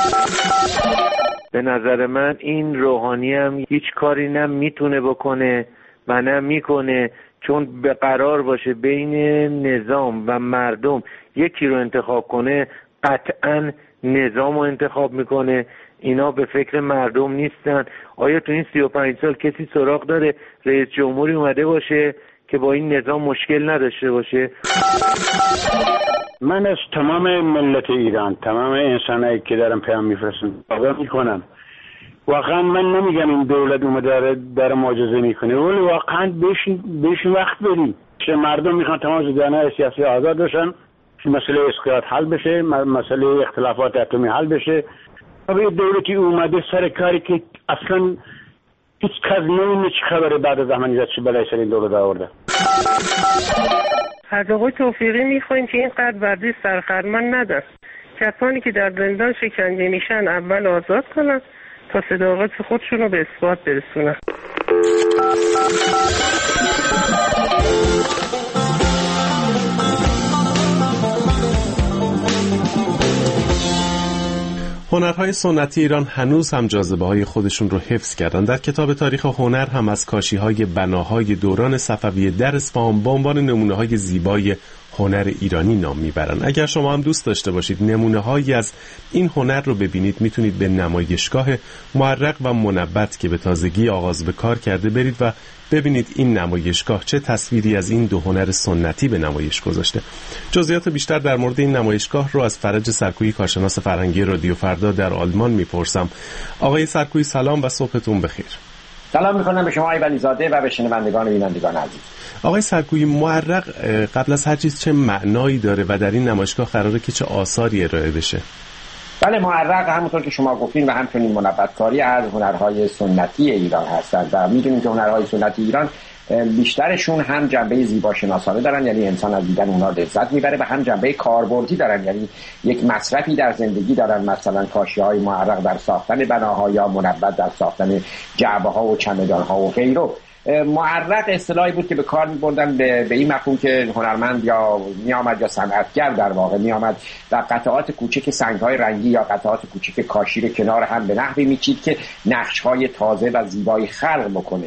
به نظر من این روحانی هم هیچ کاری نه میتونه بکنه و نه میکنه، چون به قرار باشه بین نظام و مردم یکی رو انتخاب کنه، قطعا نظام رو انتخاب میکنه. اینا به فکر مردم نیستن. آیا تو این 35 سال کسی سراغ داره رئیس جمهوری اومده باشه که با این نظام مشکل نداشته باشه؟ من از تمام ملت ایران، تمام انسانایی که دارم پیام میفرستم دعا میکنم واقعا من نمیگم این دولت اومده در معجزه میکنه، ولی واقعا بهشون وقت بدیم که مردم میخوان تمام زدانهای سیاسی آزاد بشن، مسئله اسقاط حل بشه، مسئله اختلافات اتمی حل بشه. و دولتی اومده سر کاری که اصلا هیچ کس نمیدونه چه خبره بعد از احمدی چه بلای سر این دولت آورده. از آقای توفیقی میخوایم که اینقدر ورزش سرخرمن ندن. کسانی که در زندان شکنجه میشن اول آزاد کنن تا صداقت خودشون رو به اثبات برسونن. هنرهای سنتی ایران هنوز هم جاذبه‌های خودشون رو حفظ کردن. در کتاب تاریخ هنر هم از کاشی‌های بناهای دوران صفویه در اصفهان به عنوان نمونه‌های زیبای هنر ایرانی نام میبرن. اگر شما هم دوست داشته باشید نمونه‌هایی از این هنر رو ببینید، میتونید به نمایشگاه معرق و منبت که به تازگی آغاز به کار کرده برید و ببینید این نمایشگاه چه تصویری از این دو هنر سنتی به نمایش گذاشته. جزئیات بیشتر در مورد این نمایشگاه رو از فرج سرکویی، کارشناس فرهنگی رادیو فردا در آلمان میپرسم. آقای سرکویی سلام و صبحتون بخیر. سلام میکنم به شما آقای ولیزاده و به شنوندگان و بینندگان عزیز. آقای سرکویی، معرق قبل از هر چیز چه معنایی داره و در این نمایشگاه قراره که چه آثاری ارائه بشه؟ بله، معرق همونطور که شما گفتین و همچنین منبتکاری از هنرهای سنتی ایران هستند و میدونیم که هنرهای سنتی ایران بیشترشون هم جنبه زیباشناسانه دارن، یعنی انسان از دیدن اونها لذت میبره، و هم جنبه کاربردی دارن، یعنی یک مصرفی در زندگی دارن، مثلا کاشی‌های معرق در ساختن بناها یا منبت در ساختن جعبه‌ها و چمدان‌ها و غیره. معرق اصطلاحی بود که به کار می‌بردن به این مفهوم که هنرمند یا میامد یا صنعتگر در واقع میامد در قطعات کوچک سنگ‌های رنگی یا قطعات کوچک کاشی رو کنار هم به نحوی میچید که نقش‌های تازه و زیبایی خلق بکنه.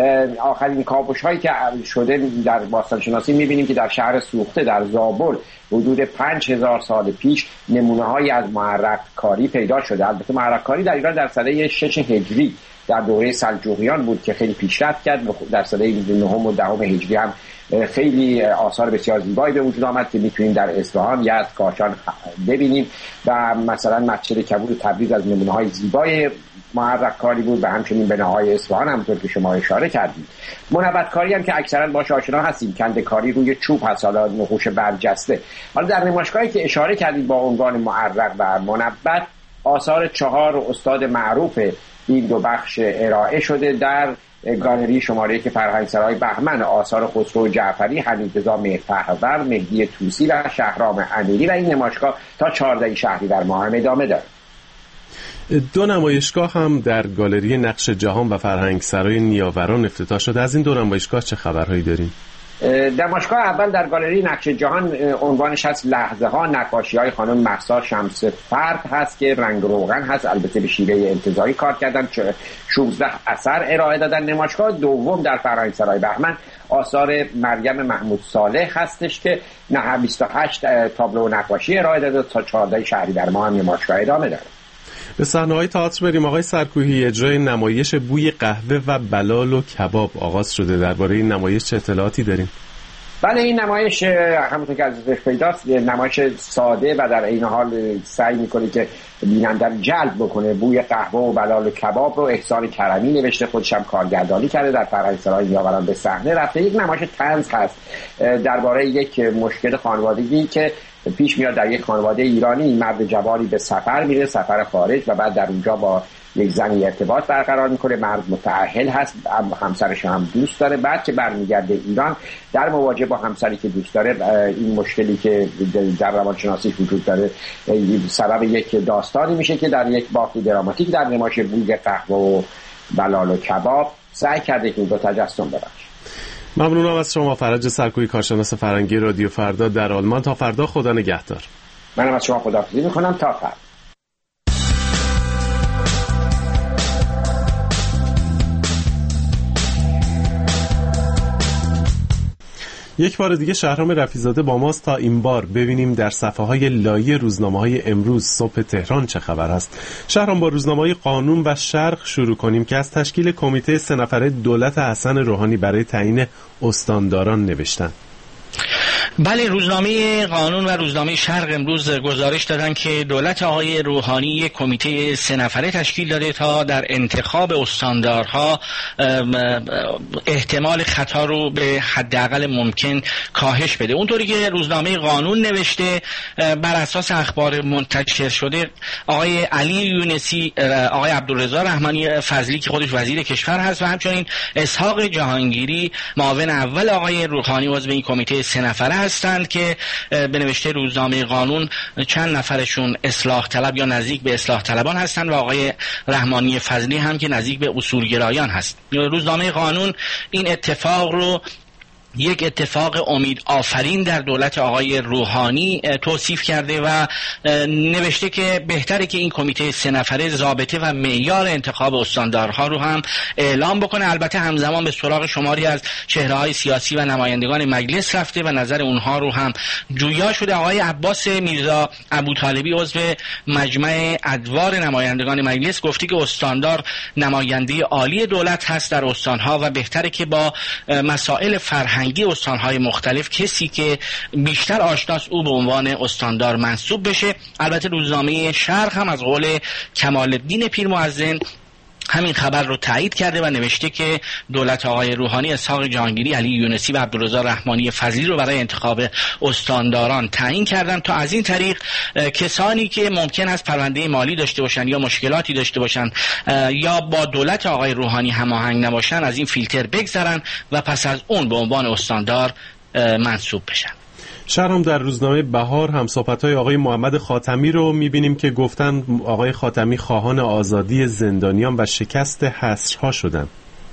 آخرین کاوش‌هایی که شده در باستانشناسی می‌بینیم که در شهر سوخته در زابل حدود 5000 سال پیش نمونه‌هایی از معرق کاری پیدا شده. البته معرق کاری در ایران در سده 6 هجری در دوره سلجوقیان بود که خیلی پیشرفت کرد. در سده 9 و 10 هجری هم خیلی آثار بسیار زیبایی به وجود آمد که میتونیم در اصفهان، یزد، کاشان ببینیم و مثلا مسجد کبود تبریز از نمونه‌های زیبای معرق کاری بود و همچنین بناهای اصفهان همونطور که شما اشاره کردید. منبت کاری هم که اکثرا باهاش آشنا هستیم، کنده کاری روی چوب هست، حالا نقوش برجسته. حالا در نمایشگاهی که اشاره کردید با عنوان معرق و منبت، آثار 4 استاد معروف این دو بخش ارائه شده در گالری شماره که فرهنگسرای بهمن. آثار خسرو جعفری، حمیدرضا مهرپهلور، مهدی طوسی و شهرام امیری، و این نمایشگاه تا 14 شهریور ماه هم ادامه داره. 2 نمایشگاه هم در گالری نقش جهان و فرهنگسرای نیاوران افتتاح شده. از این 2 نمایشگاه چه خبرهایی داریم؟ نمایشگاه اول در گالری نقش جهان عنوانش هست لحظه ها، نقاشی های خانم مهسا شمس فرد هست که رنگ روغن هست، البته به شیوه انتزاعی کار کردن، 16 اثر ارائه دادن. نمایشگاه دوم در فرهنگسرای بهمن آثار مریم محمود صالح هستش که 28 تابلو و نقاشی ارائه داده. تا 14 شهریور ماه هم نمایشگاه ادامه داره. به صحنه‌های تئاتر بریم. آقای سرکویی، اجرای نمایش بوی قهوه و بلال و کباب آغاز شده. درباره این نمایش چه اطلاعاتی داریم؟ بله، این نمایش همونطور که ازش پیداست نمایش ساده و در این حال سعی میکنه که بیننده رو جلب بکنه. بوی قهوه و بلال و کباب رو احسان کرمی نوشته، خودش هم کارگردانی کرده، در فرهنگسرای نیاوران به صحنه رفته. یک نمایش طنز هست درباره یک مشکل خانوادگی که پیش میاد در یک خانواده ایرانی. مرد جوانی به سفر میره، سفر خارج، و بعد در اونجا با یک زنی ارتباط برقرار میکنه. مرد متأهل هست، همسرش هم دوست داره. بعد که برمیگرده ایران، در مواجهه با همسری که دوست داره، این مشکلی که در روانشناسی وجود داره سبب یک داستانی میشه که در یک بافت دراماتیک در نمایش بوی قهوه و بلال و کباب سعی کرده که این دو تجسم ببخشه. ممنونم از شما فرج سرکویی، کارشناس فرهنگی رادیو فردا در آلمان. تا فردا، خدا نگهدار. منم از شما خداحافظی میکنم. تا فردا. یک بار دیگه شهرام رفیع‌زاده با ماست تا این بار ببینیم در صفحه‌های لایه روزنامه‌های امروز صبح تهران چه خبر است. شهرام، با روزنامه‌های قانون و شرق شروع کنیم که از تشکیل کمیته 3 نفره دولت حسن روحانی برای تعیین استانداران نوشتن. بله، روزنامه قانون و روزنامه شرق امروز گزارش دادن که دولت آقای روحانی یک کمیته 3 نفره تشکیل داده تا در انتخاب استاندارها احتمال خطا رو به حداقل ممکن کاهش بده. اونطوری که روزنامه قانون نوشته، بر اساس اخبار منتشر شده، آقای علی یونسی، آقای عبدالرضا رحمانی فضلی که خودش وزیر کشور هست و همچنین اسحاق جهانگیری معاون اول آقای روحانی عضو این کمیته 3 نفره هستند که به نوشته روزنامه قانون چند نفرشون اصلاح طلب یا نزدیک به اصلاح طلبان هستند و آقای رحمانی فضلی هم که نزدیک به اصولگرایان هست. روزنامه قانون این اتفاق رو یک اتفاق امید آفرین در دولت آقای روحانی توصیف کرده و نوشته که بهتره که این کمیته 3 نفره ضابطه و معیار انتخاب استاندارها رو هم اعلام بکنه. البته همزمان به سراغ شماری از چهره‌های سیاسی و نمایندگان مجلس رفته و نظر اونها رو هم جویا شده. آقای عباس میرزا ابوطالبی عضو مجمع ادوار نمایندگان مجلس گفته که استاندار نماینده عالی دولت هست در استانها و بهتره که با مسائل فرهنگی استانهای مختلف کسی که بیشتر آشناست او به عنوان استاندار منصوب بشه. البته روزنامه شرق هم از قول کمال الدین پیرمؤذن همین خبر رو تایید کرده و نوشته که دولت آقای روحانی اسحاق جهانگیری، علی یونسی و عبدالرضا رحمانی فضلی رو برای انتخاب استانداران تعیین کردن تا از این طریق کسانی که ممکن است پرونده مالی داشته باشن یا مشکلاتی داشته باشن یا با دولت آقای روحانی هماهنگ نباشن از این فیلتر بگذرن و پس از اون به عنوان استاندار منصوب بشن. شهرام در روزنامه بهار هم صحبت‌های آقای محمد خاتمی رو می‌بینیم که گفتن آقای خاتمی خواهان آزادی زندانیان و شکست حصرها شدند.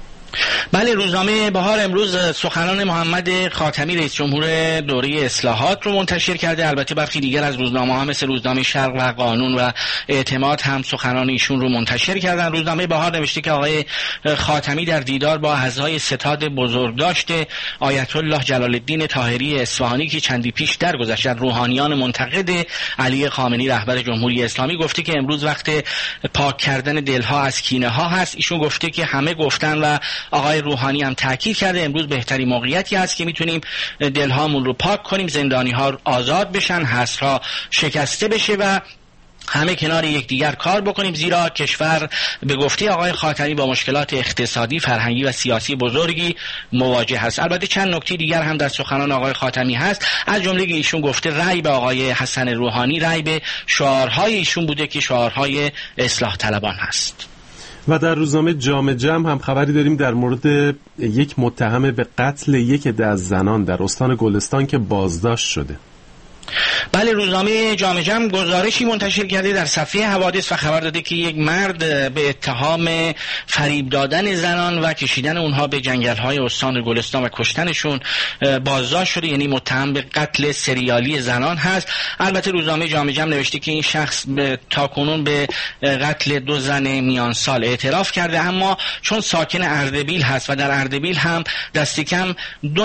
بله، روزنامه بهار امروز سخنان محمد خاتمی رئیس جمهور دوره اصلاحات رو منتشر کرده. البته برخی دیگر از روزنامه‌ها مثل روزنامه شرق و قانون و اعتماد هم سخنان ایشون رو منتشر کردن. روزنامه بهار نوشته که آقای خاتمی در دیدار با اعضای ستاد بزرگداشت آیت الله جلال الدین طاهری اصفهانی که چندی پیش درگذشت از روحانیان منتقد علی خامنه‌ای رهبر جمهوری اسلامی گفته که امروز وقت پاک کردن دلها از کینه ها هست. ایشون گفته که همه گفتن و آقای روحانی هم تاکید کرده امروز بهترین موقعیتی هست که میتونیم دلهامون رو پاک کنیم، زندانی ها آزاد بشن، حصرها شکسته بشه و همه کنار یکدیگر کار بکنیم، زیرا کشور به گفته آقای خاتمی با مشکلات اقتصادی، فرهنگی و سیاسی بزرگی مواجه هست. البته چند نکته دیگر هم در سخنان آقای خاتمی هست، از جمله که ایشون گفته رأی به آقای حسن روحانی رأی به شعارهای ایشون بوده که شعارهای اصلاح طلبان هست. و در روزنامه جامعه جمع هم خبری داریم در مورد یک متهم به قتل یک عده از زنان در استان گلستان که بازداشت شده. بله، روزنامه جامعه جمع گزارشی منتشر کرده در صفحه حوادث و خبر داده که یک مرد به اتهام فریب دادن زنان و کشیدن اونها به جنگل‌های استان گلستان و کشتنشون بازداشت شده، یعنی متهم به قتل سریالی زنان هست. البته روزنامه جامعه جمع نوشته که این شخص تاکنون به قتل 2 زن میان سال اعتراف کرده، اما چون ساکن اردبیل هست و در اردبیل هم دست کم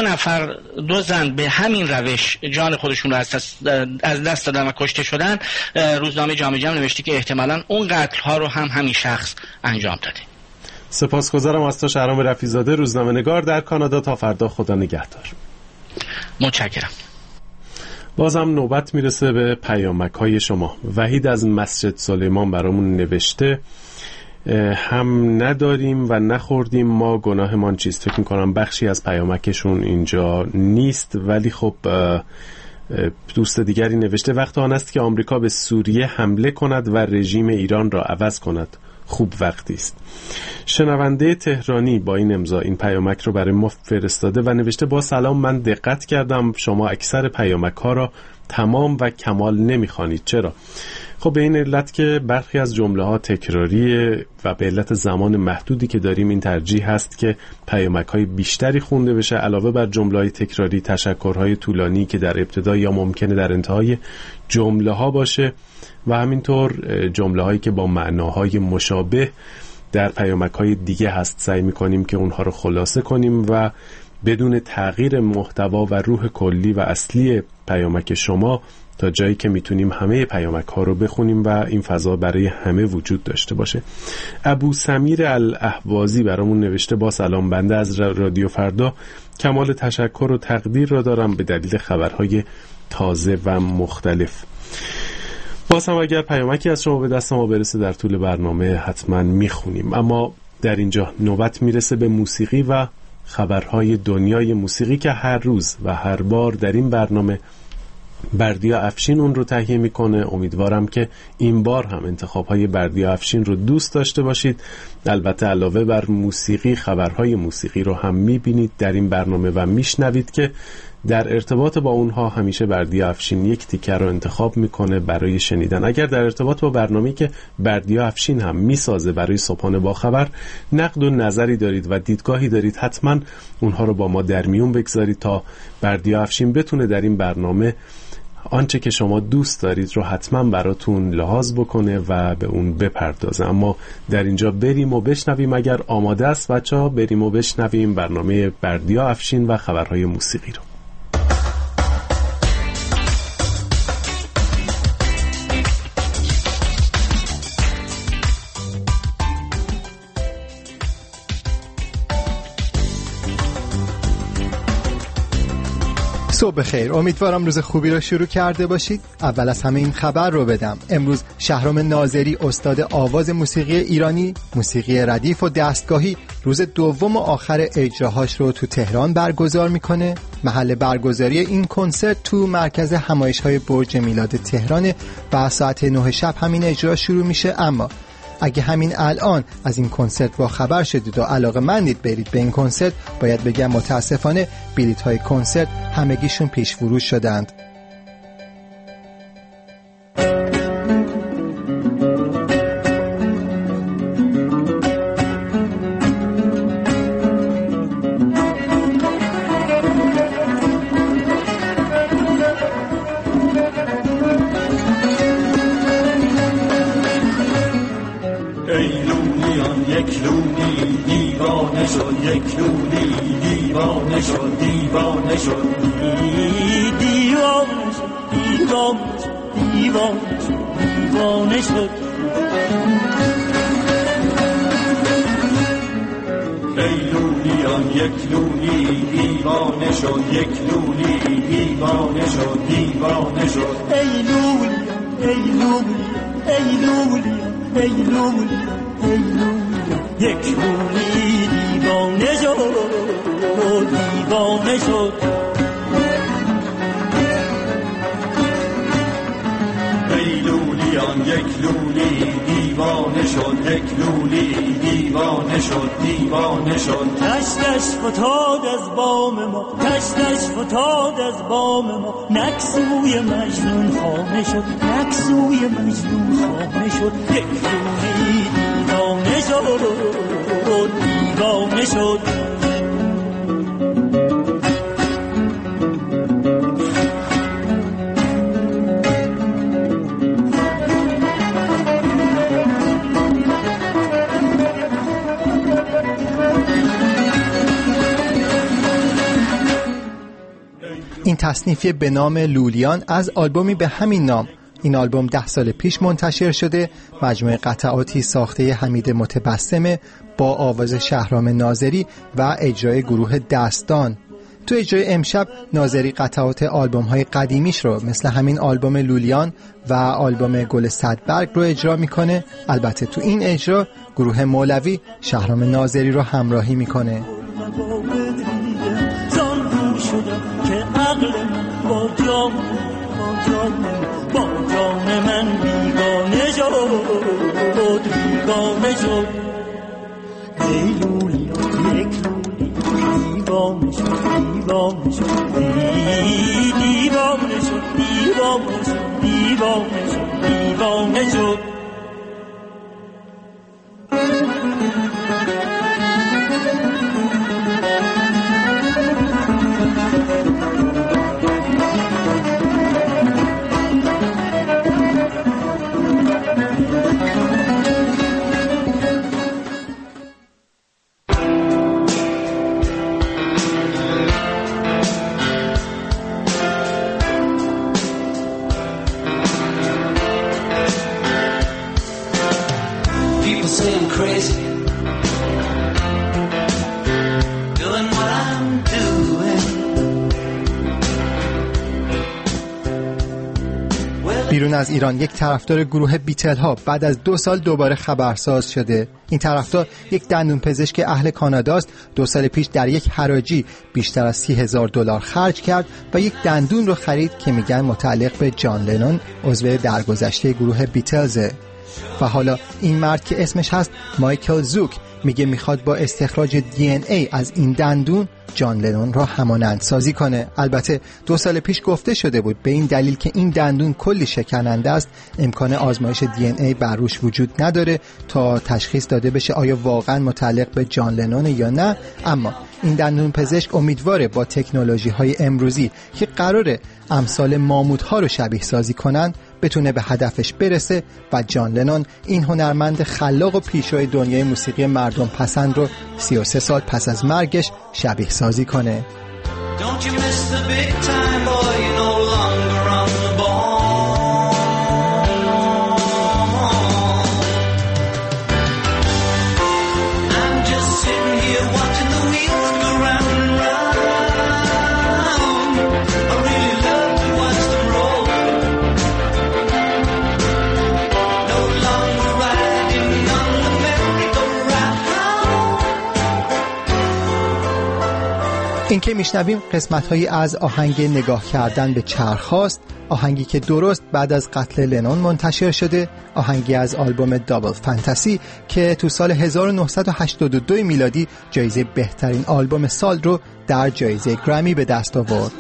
2 زن به همین روش جان خودشون رو از دست دادن و کشته شدن، روزنامه جامعه جمع نوشته که احتمالاً اون قتل ها رو هم همین شخص انجام داده. سپاسگزارم از تو شهرام رفیع‌زاده، روزنامه نگار در کانادا. تا فردا، خدا نگهدار. متشکرم. بازم نوبت میرسه به پیامک‌های شما. وحید از مسجد سلیمان برامون نوشته هم نداریم و نخوردیم ما گناهمان چیست. فکر می‌کنم بخشی از پیامکشون اینجا نیست، ولی خب دوست دیگری نوشته وقت آن است که آمریکا به سوریه حمله کند و رژیم ایران را عوض کند. خوب وقتی است. شنونده تهرانی با این امضا این پیامک رو برای ما فرستاده و نوشته با سلام، من دقت کردم شما اکثر پیامک ها را تمام و کمال نمیخوانید. چرا؟ خب به این علت که برخی از جمله ها تکراریه و به علت زمان محدودی که داریم این ترجیح هست که پیامک های بیشتری خونده بشه. علاوه بر جمله های تکراری، تشکرهای طولانی که در ابتدا یا ممکنه در انتهای جمله ها باشه و همینطور جمله هایی که با معناهای مشابه در پیامک های دیگه هست. سعی میکنیم که اونها رو خلاصه کنیم و بدون تغییر محتوا و روح کلی و اصلی پیامک شما تا جایی که میتونیم همه پیامک ها رو بخونیم و این فضا برای همه وجود داشته باشه. ابو سمیر الاهوازی برامون نوشته: با سلام، بنده از رادیو فردا کمال تشکر و تقدیر را دارم به دلیل خبرهای تازه و مختلف. باز هم اگر پیامکی از شما به دست ما برسه در طول برنامه حتما میخونیم. اما در اینجا نوبت میرسه به موسیقی و خبرهای دنیای موسیقی که هر روز و هر بار در این برنامه بردیا افشین اون رو تهیه میکنه. امیدوارم که این بار هم انتخابهای بردیا افشین رو دوست داشته باشید. البته علاوه بر موسیقی، خبرهای موسیقی رو هم میبینید در این برنامه و میشنوید که در ارتباط با اونها همیشه بردیا افشین یک تیکه رو انتخاب میکنه برای شنیدن. اگر در ارتباط با برنامه‌ای که بردیا افشین هم میسازه برای صبحانه با خبر نقد و نظری دارید و دیدگاهی دارید، حتما اونها رو با ما در میون بگذارید تا بردیا افشین بتونه در این برنامه آنچه که شما دوست دارید رو حتما براتون لحاظ بکنه و به اون بپردازه. اما در اینجا بریم و بشنویم، اگر آماده است بچه‌ها، بریم و بشنویم برنامه بردیا افشین و خبرهای موسیقی رو. صبح بخیر، امیدوارم روز خوبی رو شروع کرده باشید. اول از همه این خبر رو بدم. امروز شهرام ناظری، استاد آواز موسیقی ایرانی، موسیقی ردیف و دستگاهی، روز دوم و آخر اجراهاش رو تو تهران برگزار میکنه. محل برگزاری این کنسرت تو مرکز همایش‌های برج میلاد تهران و ساعت 9 شب همین اجرا شروع میشه. اما اگه همین الان از این کنسرت با خبر شدید و علاقه‌مندید برید به این کنسرت، باید بگم متاسفانه بلیط‌های کنسرت همگیشون پیش فروش شدند. نکسوی مجنون خانه شد، نکسوی مجنون خانه شد، یک روزی دیوانه شد، دیوانه شد. این تصنیفی به نام لولیان از آلبومی به همین نام. این آلبوم 10 سال پیش منتشر شده، مجموعه قطعاتی ساخته حمید متبسمه با آواز شهرام ناظری و اجرای گروه دستان. تو اجرای امشب ناظری قطعات آلبوم‌های قدیمیش رو مثل همین آلبوم لولیان و آلبوم گل صدبرگ رو اجرا میکنه. البته تو این اجرا گروه مولوی شهرام ناظری رو همراهی میکنه. با جان من بیگانه شد، بیگانه شد. ای لولیا یک لولی دیوانه شد، دیوانه شد، دیوانه شد، دیوانه شد، دیوانه شد، دیوانه شد. بیرون از ایران یک طرفدار گروه بیتل ها بعد از 2 سال دوباره خبرساز شده. این طرفدار یک دندون پزشک اهل کاناداست. 2 سال پیش در یک حراجی بیشتر از $30,000 خرج کرد و یک دندون رو خرید که میگن متعلق به جان لنون، عضو درگذشته گروه بیتلزه. و حالا این مرد که اسمش هست مایکل زوک میگه میخواد با استخراج DNA از این دندون جان لنون را همانند سازی کنه. البته 2 سال پیش گفته شده بود به این دلیل که این دندون کلی شکننده است امکان آزمایش DNA بر روش وجود نداره تا تشخیص داده بشه آیا واقعا متعلق به جان لنون یا نه. اما این دندون پزشک امیدواره با تکنولوژی های امروزی که قراره امثال ماموت‌ها رو شبیه سازی کنن بتونه به هدفش برسه و جان لنون این هنرمند خلاق و پیشروی دنیای موسیقی مردم پسند رو 33 سال پس از مرگش شبیه سازی کنه. این که میشنویم قسمت‌هایی از آهنگ نگاه کردن به چرخ هاست، آهنگی که درست بعد از قتل لنون منتشر شده، آهنگی از آلبوم دابل فانتزی که تو سال 1982 میلادی جایزه بهترین آلبوم سال رو در جایزه گرمی به دست آورد.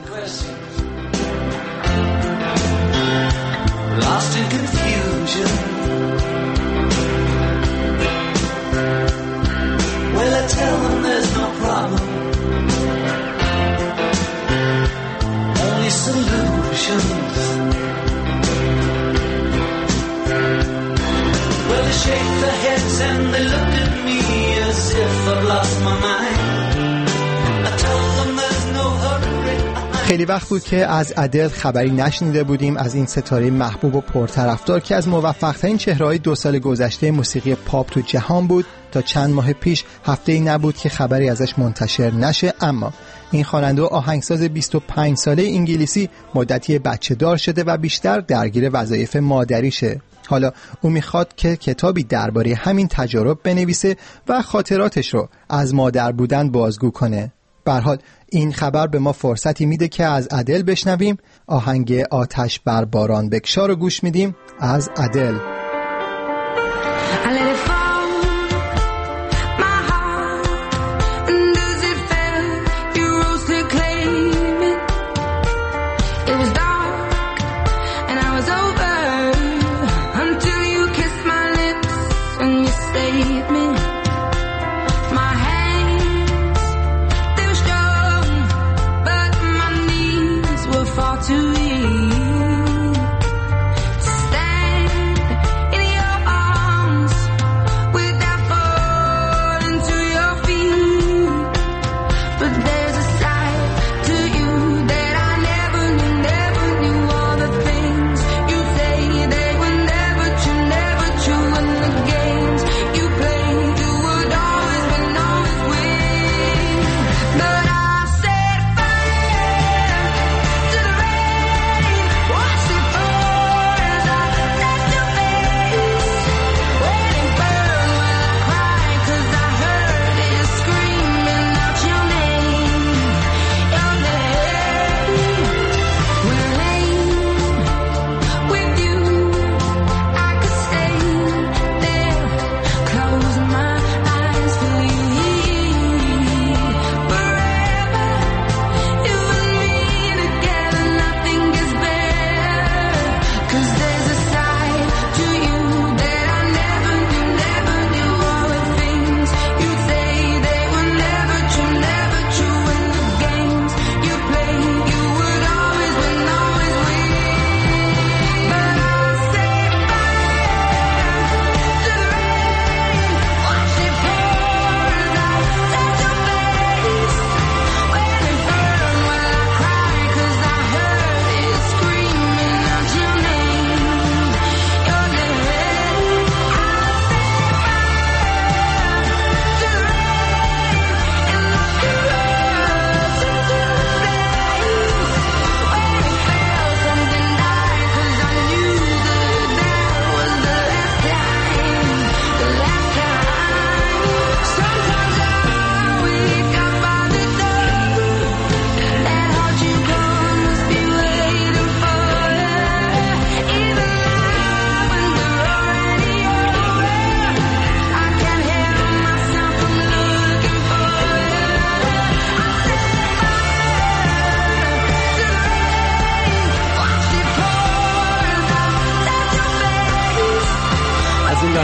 خیلی وقت بود که از ادل خبری نشنیده بودیم، از این ستاره محبوب و پرطرفدار که از موفق‌ترین چهره‌های 2 سال گذشته موسیقی پاپ تو جهان بود. تا چند ماه پیش هفته‌ای نبود که خبری ازش منتشر نشه. اما این خواننده و آهنگساز 25 ساله انگلیسی مدتی بچه دار شده و بیشتر درگیر وظایف مادریشه. حالا او میخواد که کتابی درباره همین تجارب بنویسه و خاطراتش رو از مادر بودن بازگو کنه. به هر حال این خبر به ما فرصتی میده که از ادل بشنویم. آهنگ آتش بر باران بکشا رو گوش میدیم از ادل.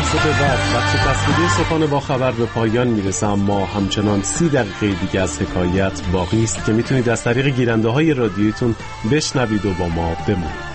لحظه به بعد وقت تصویری صبحانه با خبر به پایان میرسه، اما همچنان 30 دقیقه دیگه از حکایت باقی است که میتونید از طریق گیرنده های رادیویتون بشنوید و با ما بمونید.